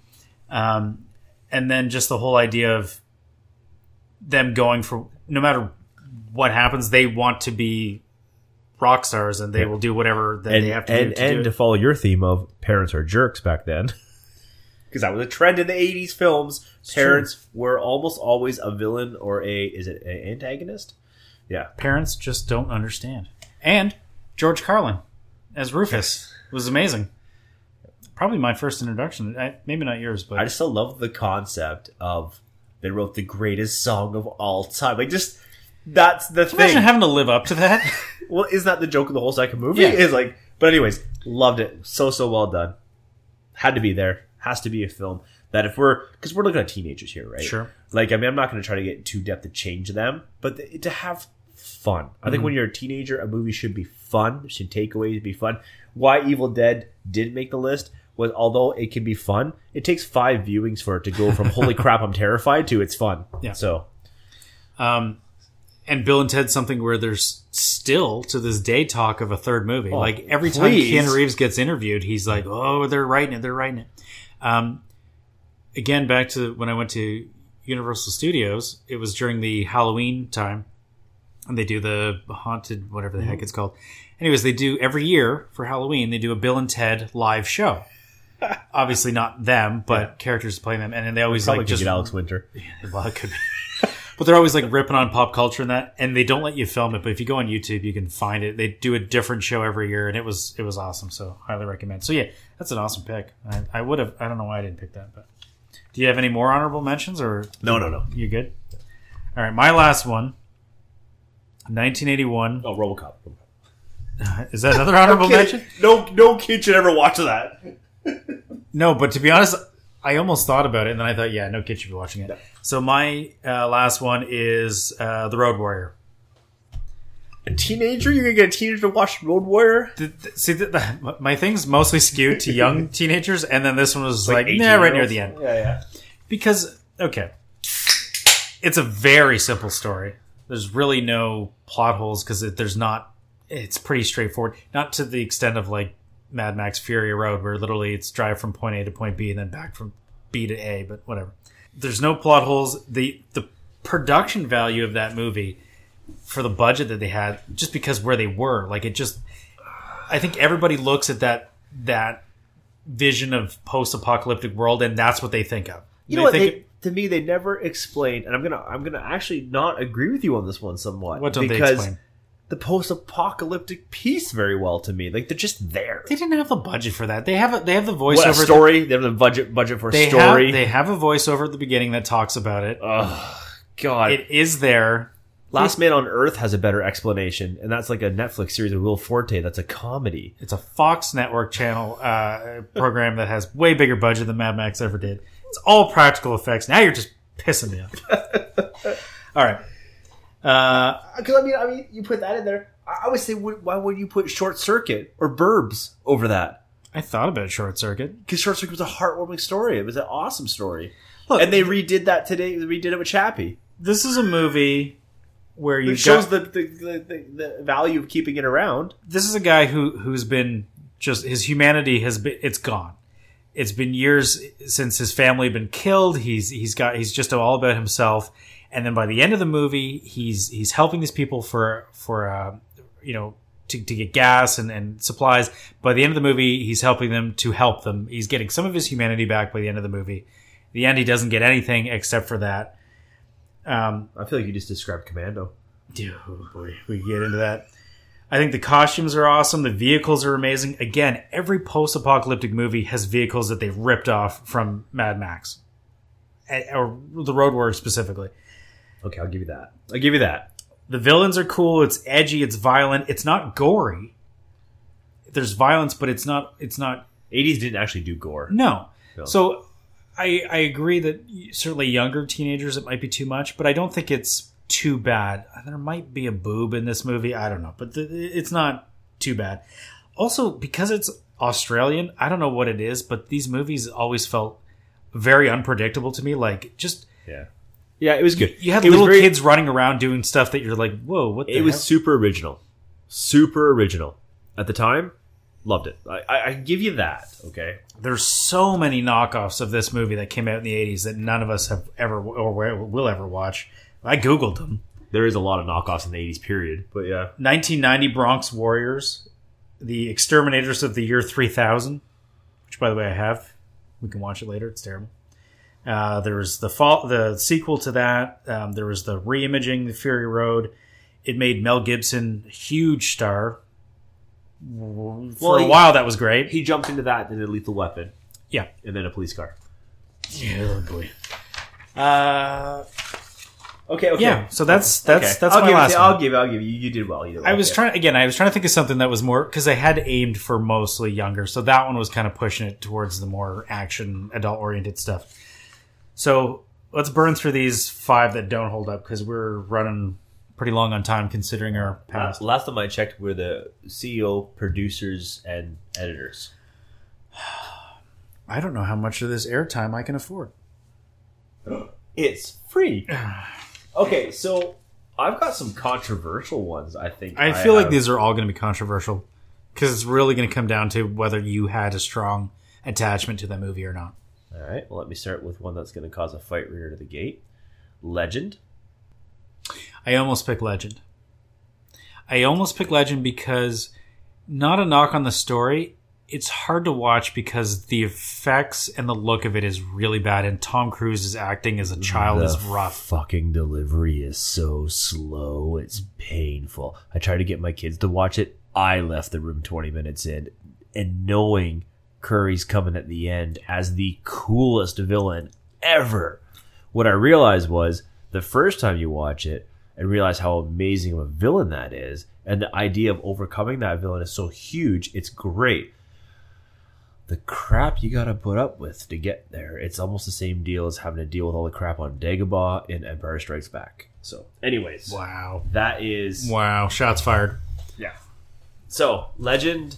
Um, and then just the whole idea of them going for no matter what happens, they want to be rock stars and they Yeah. will do whatever that and they have to and do to and do to it. follow your theme of parents are jerks back then, because that was a trend in the eighties films. Parents were almost always a villain or a is it an antagonist? Yeah. Parents just don't understand. And George Carlin as Rufus was amazing. Probably my first introduction. I, maybe not yours, but I just still love the concept of they wrote the greatest song of all time. Like, just that's the thing. imagine having to live up to that. Well, isn't that the joke of the whole second movie? Yeah. Is like, but anyways, loved it. So so well done. Had to be there. Has to be a film that if we're because we're looking at teenagers here, right? Sure. Like, I mean, I'm not going to try to get too depth to change them, but th- to have fun. I think when you're a teenager, a movie should be fun. Should takeaways be fun. Why Evil Dead didn't make the list was, although it can be fun, it takes five viewings for it to go from "holy crap, I'm terrified" to "it's fun." Yeah. So Um, and Bill and Ted's something where there's still to this day talk of a third movie. Oh, like every time please. Keanu Reeves gets interviewed, he's like, "Oh, they're writing it. They're writing it." Um, again, back to when I went to Universal Studios, it was during the Halloween time, and they do the haunted whatever the heck it's called. Anyways, they do every year for Halloween. They do a Bill and Ted live show. Obviously not them, but Yeah. characters playing them, and then they always probably like could just get Alex Winter. well, it could be. But they're always like ripping on pop culture and that, and they don't let you film it. But if you go on YouTube, you can find it. They do a different show every year, and it was it was awesome. So highly recommend. So yeah, that's an awesome pick. I, I would have. I don't know why I didn't pick that, but do you have any more honorable mentions or No, no, no. you good? All right, my last one, nineteen eighty-one. Oh, RoboCop. Is that another honorable mention? No, no kid should ever watch that. No, but to be honest, I almost thought about it, and then I thought, yeah, no kid should be watching it. So my uh, last one is uh, The Road Warrior. A teenager? You're gonna get a teenager to watch Road Warrior? The, the, see, the, the, my thing's mostly skewed to young teenagers, and then this one was like, Like nah, right near eighteen-year-olds? the end. Yeah, yeah. Because, okay, it's a very simple story. There's really no plot holes because it, there's not, it's pretty straightforward. Not to the extent of like Mad Max Fury Road, where literally it's drive from point A to point B and then back from B to A, but whatever. There's no plot holes. The the production value of that movie for the budget that they had, just because where they were, like it just, I think everybody looks at that that vision of post-apocalyptic world and that's what they think of. You They know what? think They, to me, they never explained, and I'm gonna, I'm gonna actually not agree with you on this one somewhat. What don't they because explain? The post-apocalyptic piece very well to me. Like, they're just there. They didn't have the budget for that. They have a, they have the What, a voiceover. story? They have the budget budget for a They story. have they have a voiceover at the beginning that talks about it. Ugh, God. It is there. Last Man on Earth has a better explanation, and that's like a Netflix series with Will Forte. That's a comedy. It's a Fox Network channel uh, program that has way bigger budget than Mad Max ever did. It's all practical effects. Now you're just pissing me off. All right. Uh, Because I mean, I mean, you put that in there. I I would say, wh- why would you put Short Circuit or Burbs over that? I thought about Short Circuit. Because Short Circuit was a heartwarming story. It was an awesome story. Look, And they redid that today. They redid it with Chappie. this is a movie where you It shows the, the, the, the, the value of keeping it around. This is a guy who who's been just his humanity has been it's gone. It's been years since his family had been killed. He's he's got he's just all about himself. And then by the end of the movie, he's he's helping these people for for uh, you know to, to get gas and, and supplies. By the end of the movie, he's helping them to help them. He's getting some of his humanity back by the end of the movie. At the end, he doesn't get anything except for that. Um, I feel like you just described Commando. oh boy, we can get into that. I think the costumes are awesome. The vehicles are amazing. Again, every post-apocalyptic movie has vehicles that they've ripped off from Mad Max. Or the Road Warrior specifically. Okay, I'll give you that. I'll give you that. The villains are cool. It's edgy. It's violent. It's not gory. There's violence, but it's not. It's not. eighties didn't actually do gore. No. No. So I I agree that certainly younger teenagers it might be too much, but I don't think it's too bad. There might be a boob in this movie. I don't know, but the, it's not too bad. Also, because it's Australian, I don't know what it is, but these movies always felt very unpredictable to me. Like just Yeah. Yeah, it was good. You had it little very, kids running around doing stuff that you're like, whoa, what the It was hell? super original. Super original. At the time, loved it. I, I, I give you that, okay? There's so many knockoffs of this movie that came out in the eighties that none of us have ever or will ever watch. I Googled them. There is a lot of knockoffs in the eighties period, but yeah. nineteen ninety Bronx Warriors, The Exterminators of the Year three thousand, which, by the way, I have. We can watch it later. It's terrible. Uh, there was the fall, the sequel to that. Um, there was the reimaging, The Fury Road. It made Mel Gibson a huge star. For Well, a he- while, that was great. He jumped into that and then Lethal Weapon. Yeah. And then a police car. Oh, boy. Uh, Okay, okay. yeah, so that's that's Okay. that's I'll my give last it, one. I'll give it, I'll give you. You did well. You did well. I was yeah. trying again. I was trying to think of something that was more because I had aimed for mostly younger, so that one was kind of pushing it towards the more action, adult-oriented stuff. So let's burn through these five that don't hold up because we're running pretty long on time considering our past. Last time I checked, we're the C E O, producers, and editors. I don't know how much of this airtime I can afford. It's free. Okay, so I've got some controversial ones, I think. I feel like have. these are all going to be controversial because it's really going to come down to whether you had a strong attachment to that movie or not. All right, well, let me start with one that's going to cause a fight right out of the gate. Legend. I almost picked Legend. I almost picked Legend because, not a knock on the story, it's hard to watch because the effects and the look of it is really bad, and Tom Cruise's acting as a child the is rough. Fucking delivery is so slow. It's painful. I tried to get my kids to watch it. I left the room twenty minutes in, and knowing Curry's coming at the end as the coolest villain ever, what I realized was the first time you watch it and realize how amazing of a villain that is, and the idea of overcoming that villain is so huge, it's great. The crap you gotta put up with to get there, it's almost the same deal as having to deal with all the crap on Dagobah in Empire Strikes Back. So, anyways, Wow. that is... Wow. Shots fired. Yeah. So, Legend...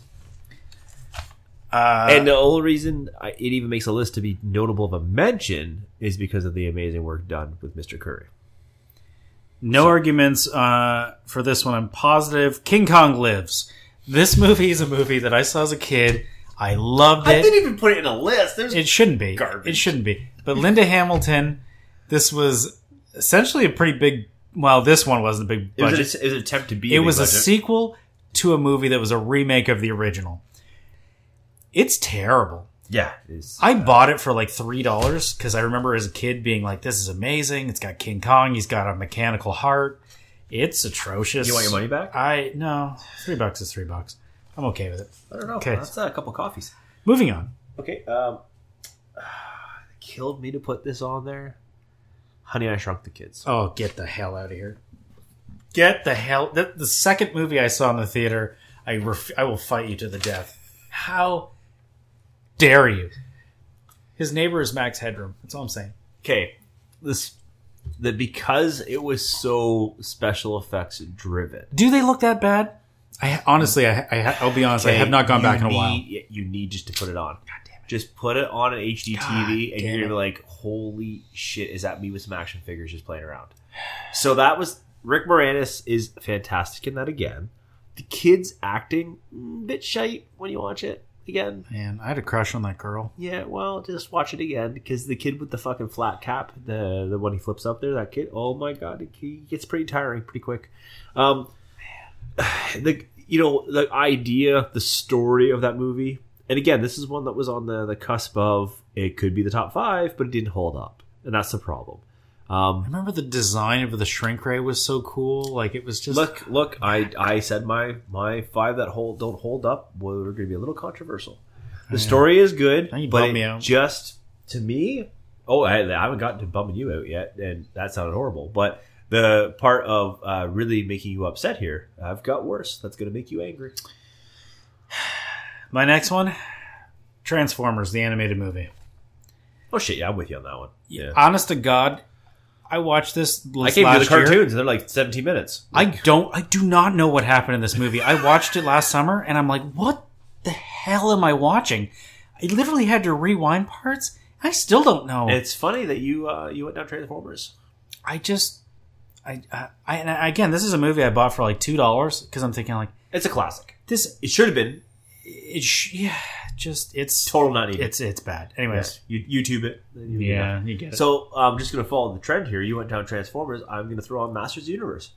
Uh, and the only reason I, it even makes a list to be notable of a mention is because of the amazing work done with Mister Curry. no arguments uh, for this one. I'm positive. King Kong Lives. This movie is a movie that I saw as a kid. I loved it. I didn't even put it in a list. There's It shouldn't be. Garbage. It shouldn't be. But Linda Hamilton, this was essentially a pretty big... Well, this one wasn't a big it was, budget. an, it was an attempt to be. It a big was a budget. sequel to a movie that was a remake of the original. It's terrible. Yeah, it is. I bought it for like three dollars because I remember as a kid being like, this is amazing. It's got King Kong. He's got a mechanical heart. It's atrocious. You want your money back? I No. Three bucks is three bucks. I'm okay with it. I don't know. Okay. That's uh, a couple coffees. Moving on. Okay. Um, killed me to put this on there. Honey, I Shrunk the Kids. Oh, get the hell out of here. Get the hell... The, the second movie I saw in the theater, I, ref, I will fight you to the death. How dare you? His neighbor is Max Headroom. That's all I'm saying. Okay, this that because it was so special effects driven. Do they look that bad? I honestly, I, I I'll be honest. I have not gone you back in a need- while. You need just to put it on. God damn it! Just put it on an H D T V, God and you're damn gonna it. be like, "Holy shit! Is that me with some action figures just playing around?" So that was Rick Moranis is fantastic in that again. The kids acting mm, bit shite when you watch it again. Man, I had a crush on that girl. Yeah, well, just watch it again because the kid with the fucking flat cap, the the one he flips up there, that kid. Oh my god, he gets pretty tiring pretty quick. Um, the you know the idea, the story of that movie, and again, this is one that was on the the cusp of it could be the top five, but it didn't hold up, and that's the problem. Um, I remember the design of the shrink ray was so cool. Like it was just look, look. I I said my my five that hold don't hold up were going to be a little controversial. The story is good, Now you but bummed me it out. just to me. Oh, I, I haven't gotten to bumming you out yet, and that sounded horrible. But the part of uh, really making you upset here, I've got worse. That's going to make you angry. My next one, Transformers, the animated movie. Oh shit! Yeah, I'm with you on that one. Yeah, Honest to God, I watched this I last came to the year. cartoons, and they're like seventeen minutes. I don't. I do not know what happened in this movie. I watched it last summer, and I'm like, "What the hell am I watching?" I literally had to rewind parts. I still don't know. It's funny that you uh, you went down Transformers. I just, I, I, I and I- again, this is a movie I bought for like two dollars because I'm thinking like It's a classic. this. It should have been It, sh- yeah, just it's total not needed. it's it's bad. Anyways, You YouTube it. then you yeah, get you get it. it. So I'm just going to follow the trend here. You went down Transformers. I'm going to throw on Masters of the Universe.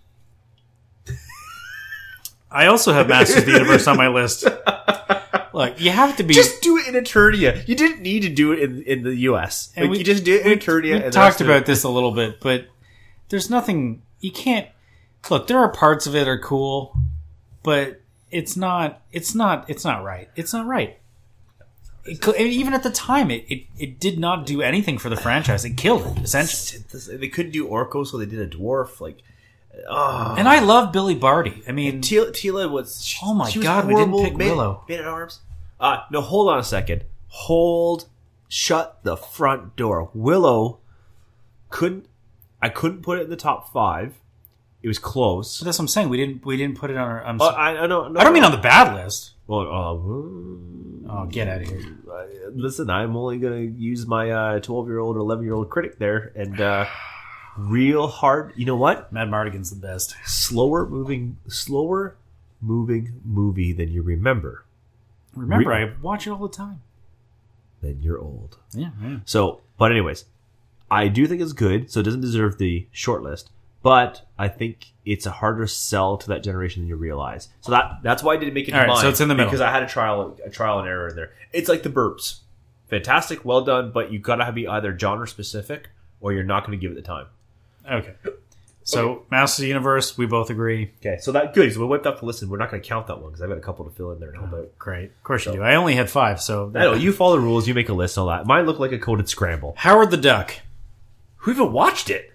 I also have Masters of the Universe on my list. Look, you have to be. Just do it in Eternia. You didn't need to do it in, in the U S. And Like, we- you just do it in Eternia. We and the talked rest of about it- this a little bit, but there's nothing you can't look. There are parts of it are cool, but it's not. It's not. It's not right. It's not right. It, cl- and even at the time, it, it it did not do anything for the franchise. It killed it essentially. They couldn't do Orko, so they did a dwarf. Like, oh. And I love Billy Barty. I mean, Tila, Tila was. She, Oh my she was God, we didn't horrible. pick Man, Willow. Man at Arms. Uh, no, hold on a second. Hold. Shut the front door. Willow couldn't. I couldn't put it in the top five. It was close. so that's what I'm saying. We didn't we didn't put it on our. I'm Oh, so- I, I know. No, I don't mean no. on the bad list. Well, uh, Oh, get out of here. uh, listen, I'm only going to use my uh, twelve-year-old or eleven-year-old critic there, and uh, real hard. You know what? Mad Mardigan's the best. Slower moving, slower moving movie than you remember. Remember, Re- I watch it all the time. Then you're old. Yeah, yeah. So, but anyways, I do think it's good. So it doesn't deserve the short list, but I think it's a harder sell to that generation than you realize. So that that's why I didn't make it. All right, mine, so it's in the middle. because I had a trial a trial and error in there. It's like The Burps, fantastic, well done, but you gotta be either genre specific or you're not going to give it the time. Okay. So, Masters of the Universe, we both agree. Okay, so that good. So we wiped off the list, and we're not going to count that one because I've got a couple to fill in there and help out. Great. Of course you do. I only had five, so... I know you follow the rules. You make a list and all that. Mine look like a coded scramble. Howard the Duck. Who even watched it?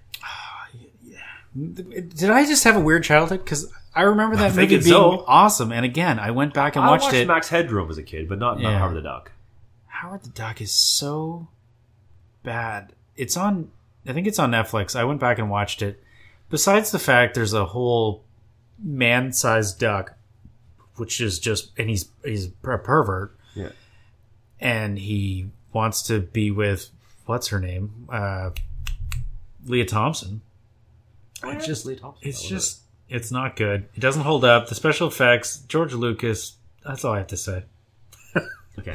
Did I just have a weird childhood? Because I remember that I'm movie being thinking so. awesome. And again, I went back and I watched, watched it. Max Headroom as a kid, but not, not Yeah. Howard the Duck. Howard the Duck is so bad. It's on... I think it's on Netflix. I went back and watched it. Besides the fact there's a whole man-sized duck, which is just... And he's he's a pervert. Yeah. And he wants to be with... What's her name? Uh, Leah Thompson. It's just Lee Thompson. It's That was just... It's not good. It doesn't hold up. The special effects, George Lucas... That's all I have to say. it. Okay.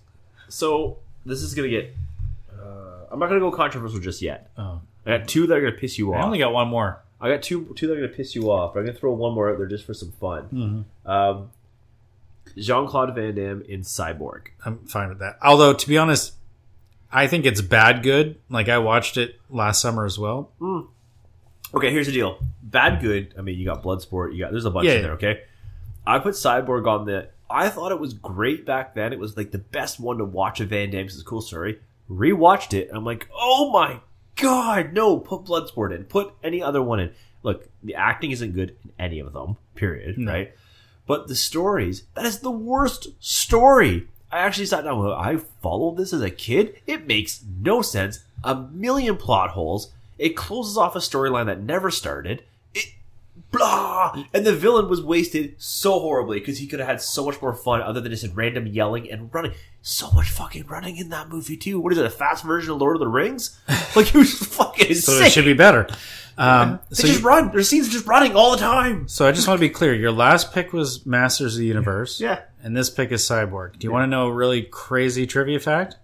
So, this is going to get... Uh, I'm not going to go controversial just yet. Oh. I got two that are going to piss you I off. only got one more. I got two two that are going to piss you off, but I'm going to throw one more out there just for some fun. Mm-hmm. Um, Jean-Claude Van Damme in Cyborg. I'm fine with that. Although, to be honest, I think it's bad good. Like, I watched it last summer as well. Mm. Okay, here's the deal. Bad good. I mean, you got Bloodsport. You got there's a bunch Yeah, in yeah. there. Okay, I put Cyborg on the. I thought it was great back then. It was like the best one to watch of Van Damme. It's a cool story. Rewatched it. I'm like, oh my god, no! Put Bloodsport in. Put any other one in. Look, the acting isn't good in any of them. Period. No. Right. But the stories, that is the worst story. I actually sat down with I followed this as a kid. It makes no sense. A million plot holes. It closes off a storyline that never started. It blah, and the villain was wasted so horribly because he could have had so much more fun other than just random yelling and running. So much fucking running in that movie too. What is it? A fast version of Lord of the Rings? Like it was fucking So insane. it should be better. Um, They so, just you- run. There's scenes just running all the time. so I just want to be clear. Your last pick was Masters of the Universe. Yeah. And this pick is Cyborg. Do you want to know a really crazy trivia fact?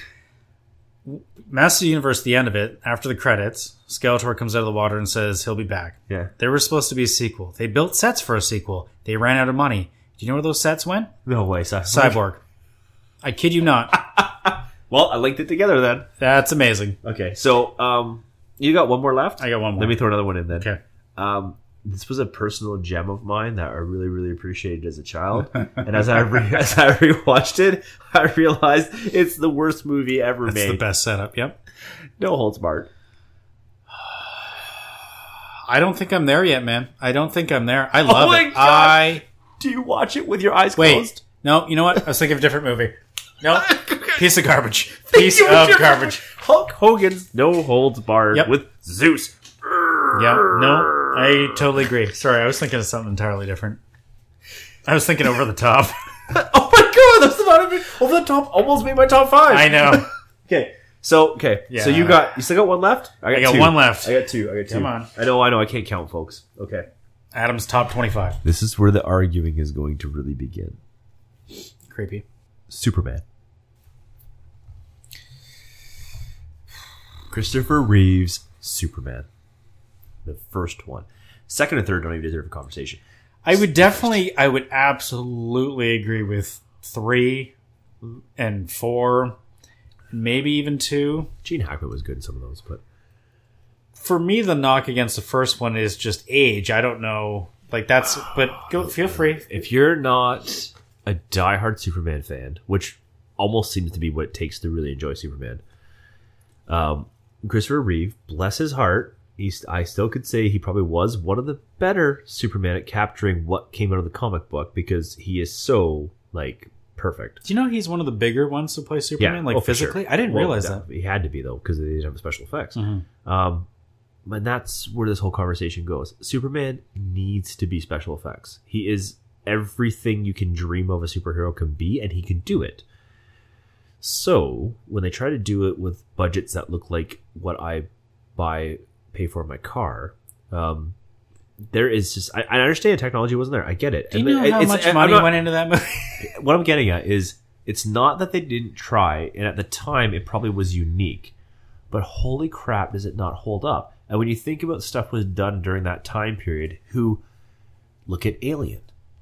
Masters of the Universe, the end of it, after the credits, Skeletor comes out of the water and says he'll be back. Yeah. There was supposed to be a sequel. They built sets for a sequel. They ran out of money. Do you know where those sets went? No way, Cyborg. Cyborg. I kid you not. Well, I linked it together then. That's amazing. Okay, so um, You got one more left? I got one more. Let me throw another one in then. Okay. Um, this was a personal gem of mine that I really, really appreciated as a child. And as I re- as I rewatched it, I realized it's the worst movie ever That's made. the best setup. Yep. No holds barred. I don't think I'm there yet, man. I don't think I'm there. I love Oh my it. God. I Do you watch it with your eyes wait. closed? No, you know what? I was thinking of a different movie. No, piece of garbage. Thank Piece you, of different- garbage. Hulk Hogan's No Holds Barred Yep. with Zeus. Yeah, no, I totally agree. Sorry, I was thinking of something entirely different. I was thinking Over the Top. Oh my god, that's about it. Over the Top almost made my top five. I know. Okay, so okay, Yeah. so you got you still got one left. I got, I got two. one left. I got two. I got two. Come on. I know. I know. I can't count, folks. Okay. Adam's top twenty-five. This is where the arguing is going to really begin. Creepy. Superman. Christopher Reeve's Superman. The first one. Second and third don't even deserve a conversation. I would definitely, I would absolutely agree with three and four, maybe even two. Gene Hackman was good in some of those, but For me, the knock against the first one is just age. I don't know. Like, that's, but go, feel free. if you're not a diehard Superman fan, which almost seems to be what it takes to really enjoy Superman, um, Christopher Reeve, bless his heart, he's, I still could say he probably was one of the better Superman at capturing what came out of the comic book because he is so, like, perfect. Do you know he's one of the bigger ones to play Superman? like, oh, for physically? sure. I didn't Well, realize that- that. He had to be, though, because they didn't have special effects. Mm-hmm. Um, and that's where this whole conversation goes. Superman needs to be special effects. He is everything you can dream of a superhero can be, and he can do it. So, when they try to do it with budgets that look like what I buy, pay for in my car, um, there is just... I, I understand technology wasn't there. I get it. Do you And know it- how it's- much I'm money not- went into that movie? what I'm getting at is it's not that they didn't try, and at the time it probably was unique, but holy crap, does it not hold up? And when you think about stuff was done during that time period, who look at Alien.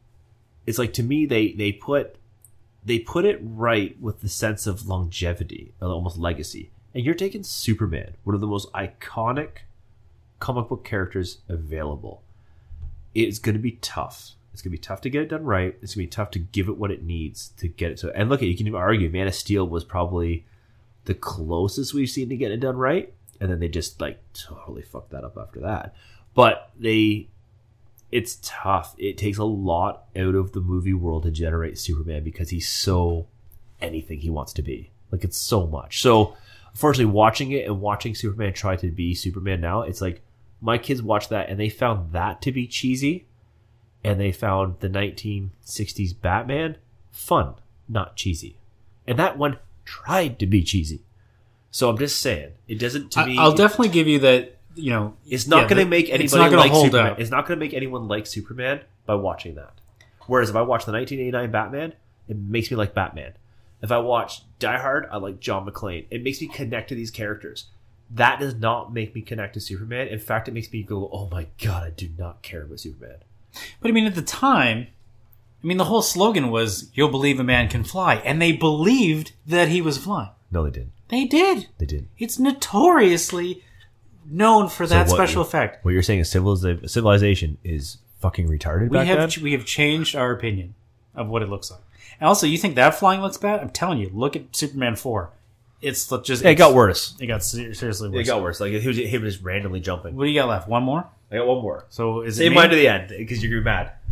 It's like, to me, they they put they put it right with the sense of longevity, or almost legacy. And you're taking Superman, one of the most iconic comic book characters available. It's going to be tough. It's going to be tough to get it done right. It's going to be tough to give it what it needs to get it to. And look, you can even argue Man of Steel was probably the closest we've seen to getting it done right. And then they just like totally fucked that up after that. But they, it's tough. It takes a lot out of the movie world to generate Superman because he's so anything he wants to be. Like, it's so much. So, unfortunately, watching it and watching Superman try to be Superman now, it's like my kids watched that and they found that to be cheesy. And they found the nineteen sixties Batman fun, not cheesy. And that one tried to be cheesy. So I'm just saying, it doesn't, to I, me... I'll definitely give you that, you know... It's not yeah, going to the- make it's anybody not gonna like hold Superman. up. It's not going to make anyone like Superman by watching that. Whereas if I watch the nineteen eighty-nine Batman, it makes me like Batman. If I watch Die Hard, I like John McClane. It makes me connect to these characters. That does not make me connect to Superman. In fact, it makes me go, oh my god, I do not care about Superman. But I mean, at the time, I mean, the whole slogan was, you'll believe a man can fly. And they believed that he was flying. No, they didn't. They did. They didn't. It's notoriously known for that what- special effect. What you're saying is civiliza- civilization is fucking retarded We back have then? we have changed our opinion of what it looks like. And also, you think that flying looks bad? I'm telling you, look at Superman four. It's just... Yeah, it got worse. It got ser- seriously worse. It got worse. Like, he was, he was just randomly jumping. What do you got left? One more? I got one more. So is it Save me? mine to the end, because you're gonna be mad.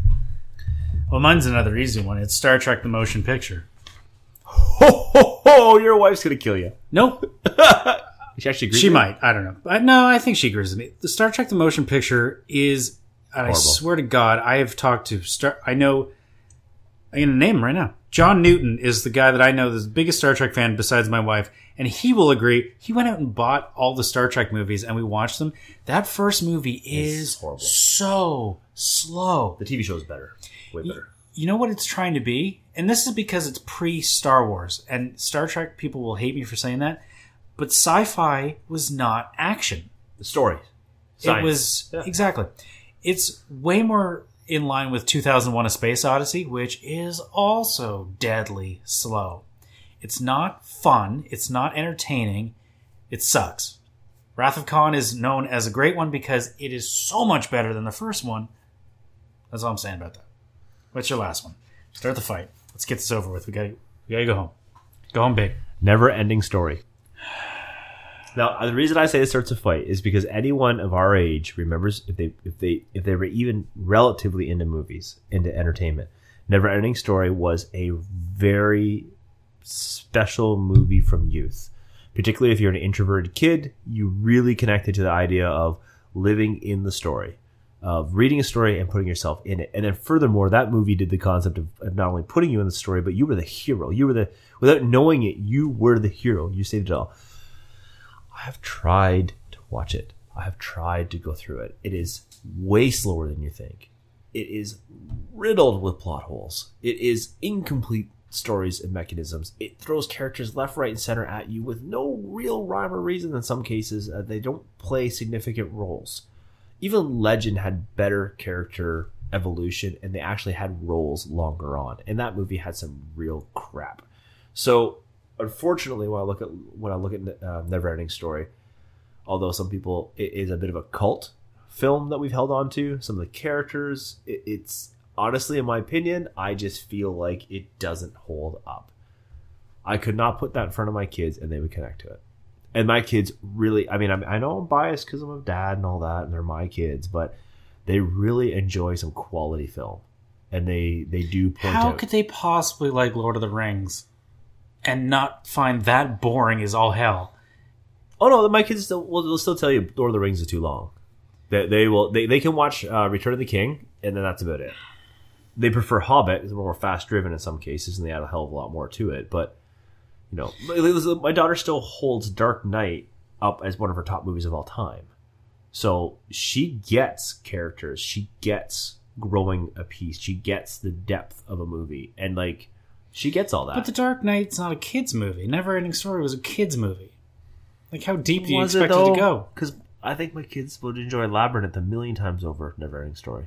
Well, mine's another easy one. It's Star Trek: The Motion Picture. Ho, ho, ho! Your wife's gonna kill you. Nope. She actually agrees She with you? might. I don't know. But no, I think she agrees with me. The Star Trek: The Motion Picture is, and I Horrible. swear to God, I have talked to Star. I know. I'm gonna name him right now. John Newton is the guy that I know is the biggest Star Trek fan besides my wife, and he will agree. He went out and bought all the Star Trek movies, and we watched them. That first movie is horrible. so slow. The T V show is better. Way better. You know what it's trying to be? And this is because it's pre-Star Wars. And Star Trek people will hate me for saying that. But sci-fi was not action. The story. Science. It was... Yeah. Exactly. It's way more in line with two thousand one: A Space Odyssey, which is also deadly slow. It's not fun. It's not entertaining. It sucks. Wrath of Khan is known as a great one because it is so much better than the first one. That's all I'm saying about that. What's your last one? Start the fight. Let's get this over with. We gotta, we gotta go home. Go home big. Never-ending story. Now, the reason I say it starts a fight is because anyone of our age remembers if they if they if they were even relatively into movies, into entertainment. Never-ending Story was a very special movie from youth. Particularly if you're an introverted kid, you really connected to the idea of living in the story, of reading a story and putting yourself in it. And then furthermore, that movie did the concept of, of not only putting you in the story, but you were the hero. You were the, without knowing it, you were the hero. You saved it all. I have tried to watch it. I have tried to go through it. It is way slower than you think. It is riddled with plot holes. It is incomplete stories and mechanisms. It throws characters left, right, and center at you with no real rhyme or reason in some cases. Uh, they don't play significant roles. Even Legend had better character evolution, and they actually had roles longer on. And that movie had some real crap. So, unfortunately, when I look at when I look at uh, Neverending Story, although some people it is a bit of a cult film that we've held on to, some of the characters, it, it's honestly, in my opinion, I just feel like it doesn't hold up. I could not put that in front of my kids, and they would connect to it. And my kids really, I mean, I'm, I know I'm biased because I'm a dad and all that, and they're my kids, but they really enjoy some quality film, and they they do point How out. could they possibly like Lord of the Rings and not find that boring as all hell? Oh no, my kids still will they'll still tell you Lord of the Rings is too long. They they will they, they can watch uh, Return of the King, and then that's about it. They prefer Hobbit; it's more fast driven in some cases, and they add a hell of a lot more to it. But you know, my daughter still holds Dark Knight up as one of her top movies of all time. So she gets characters, she gets growing a piece, she gets the depth of a movie, and like she gets all that. But The Dark Knight's not a kids movie. Neverending Story was a kids movie. Like, how deep do you Was expect it, it, though? to go? Because I think my kids would enjoy Labyrinth a million times over Neverending Story.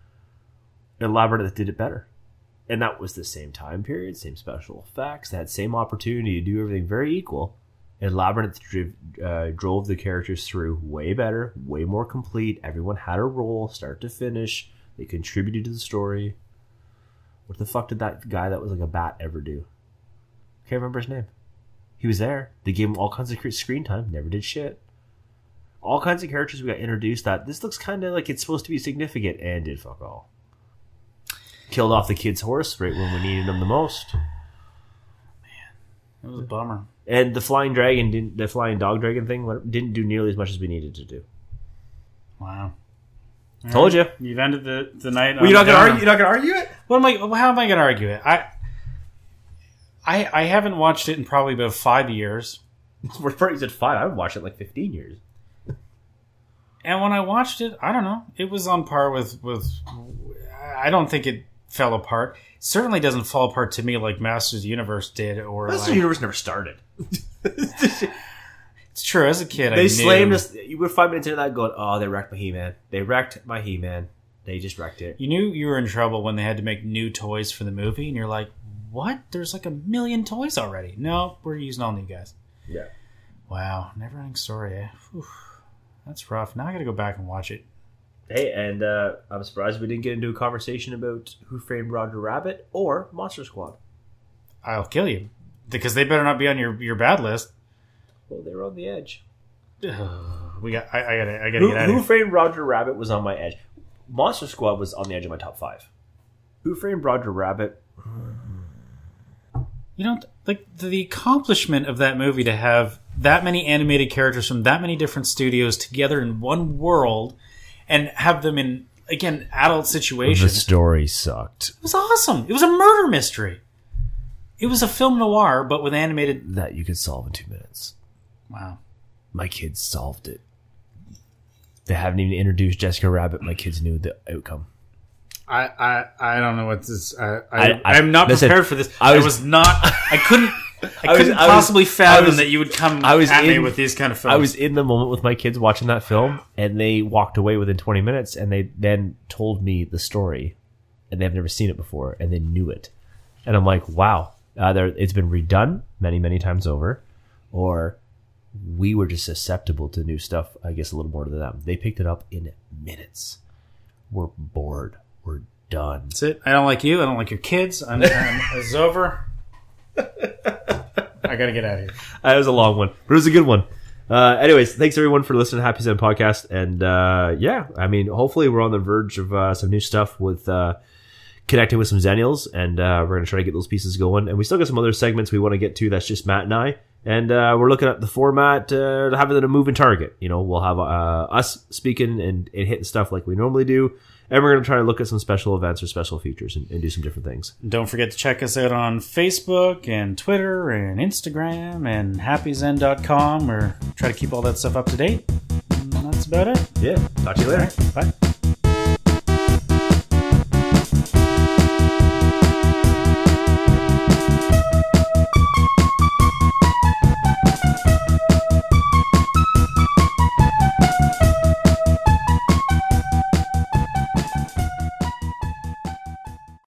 And Labyrinth did it better. And that was the same time period, same special effects, they had same opportunity to do everything very equal. And Labyrinth driv, uh, drove the characters through way better, way more complete. Everyone had a role, start to finish. They contributed to the story. What the fuck did that guy that was like a bat ever do? Can't remember his name. He was there. They gave him all kinds of screen time. Never did shit. All kinds of characters we got introduced that this looks kind of like it's supposed to be significant and did fuck all. Killed off the kid's horse right when we needed him the most. It was a bummer. And the flying dragon didn't. The flying dog dragon thing didn't do nearly as much as we needed to do. Wow. All Told right. you. You've ended the, the night. Well, you're not gonna argue. You're not gonna argue it. What am I? How am I going to argue it? I, I, I haven't watched it in probably about five years. We're pretty at five. I haven't watched it in like fifteen years. And when I watched it, I don't know. It was on par with with. I don't think it fell apart. It certainly doesn't fall apart to me like Masters of the Universe did, or Masters like, of the Universe never started. It's true. As a kid, They I slammed knew. us. You were five minutes into that, going, "Oh, they wrecked my He-Man. They wrecked my He-Man. They just wrecked it." You knew you were in trouble when they had to make new toys for the movie, and you're like, "What? There's like a million toys already." No, we're using all new guys. Yeah. Wow, never-ending story. Eh? Whew. That's rough. Now I got to go back and watch it. Hey, and uh, I'm surprised we didn't get into a conversation about Who Framed Roger Rabbit or Monster Squad. I'll kill you because they better not be on your, your bad list. Well, they were on the edge. We got. I, I gotta. I gotta Who, get out Who of here. Framed Roger Rabbit was on my edge. Monster Squad was on the edge of my top five. Who Framed Roger Rabbit? You know, like the accomplishment of that movie to have that many animated characters from that many different studios together in one world and have them in, again, adult situations. The story sucked. It was awesome. It was a murder mystery. It was a film noir, but with animated. That you could solve in two minutes. Wow. My kids solved it. They haven't even introduced Jessica Rabbit. My kids knew the outcome. I, I, I don't know what this. I, I, I- I- I'm not listen, prepared for this. I I was- was, not. I couldn't. I I was- couldn't I was- possibly fathom I was- that you would come I was at me in- with these kind of films. I was in the moment with my kids watching that film, and they walked away within twenty minutes, and they then told me the story, and they've never seen it before, and they knew it. And I'm like, wow, either it's been redone many, many times over, or we were just susceptible to new stuff, I guess, a little more than them. They picked it up in minutes. We're bored. We're done. That's it. I don't like you. I don't like your kids. I'm, I'm it's over. I gotta get out of here. That was a long one, but it was a good one. Uh, anyways, thanks everyone for listening to Happy Zen Podcast. And uh, yeah, I mean, hopefully we're on the verge of uh, some new stuff with uh, connecting with some Zennials, and uh, we're going to try to get those pieces going. And we still got some other segments we want to get to that's just Matt and I. And uh, we're looking at the format, uh, having it a moving target. You know, we'll have uh, us speaking and, and hitting stuff like we normally do. And we're going to try to look at some special events or special features and, and do some different things. Don't forget to check us out on Facebook and Twitter and Instagram and happy zen dot com, or try to keep all that stuff up to date. And that's about it. Yeah. Talk to you later. All right, bye.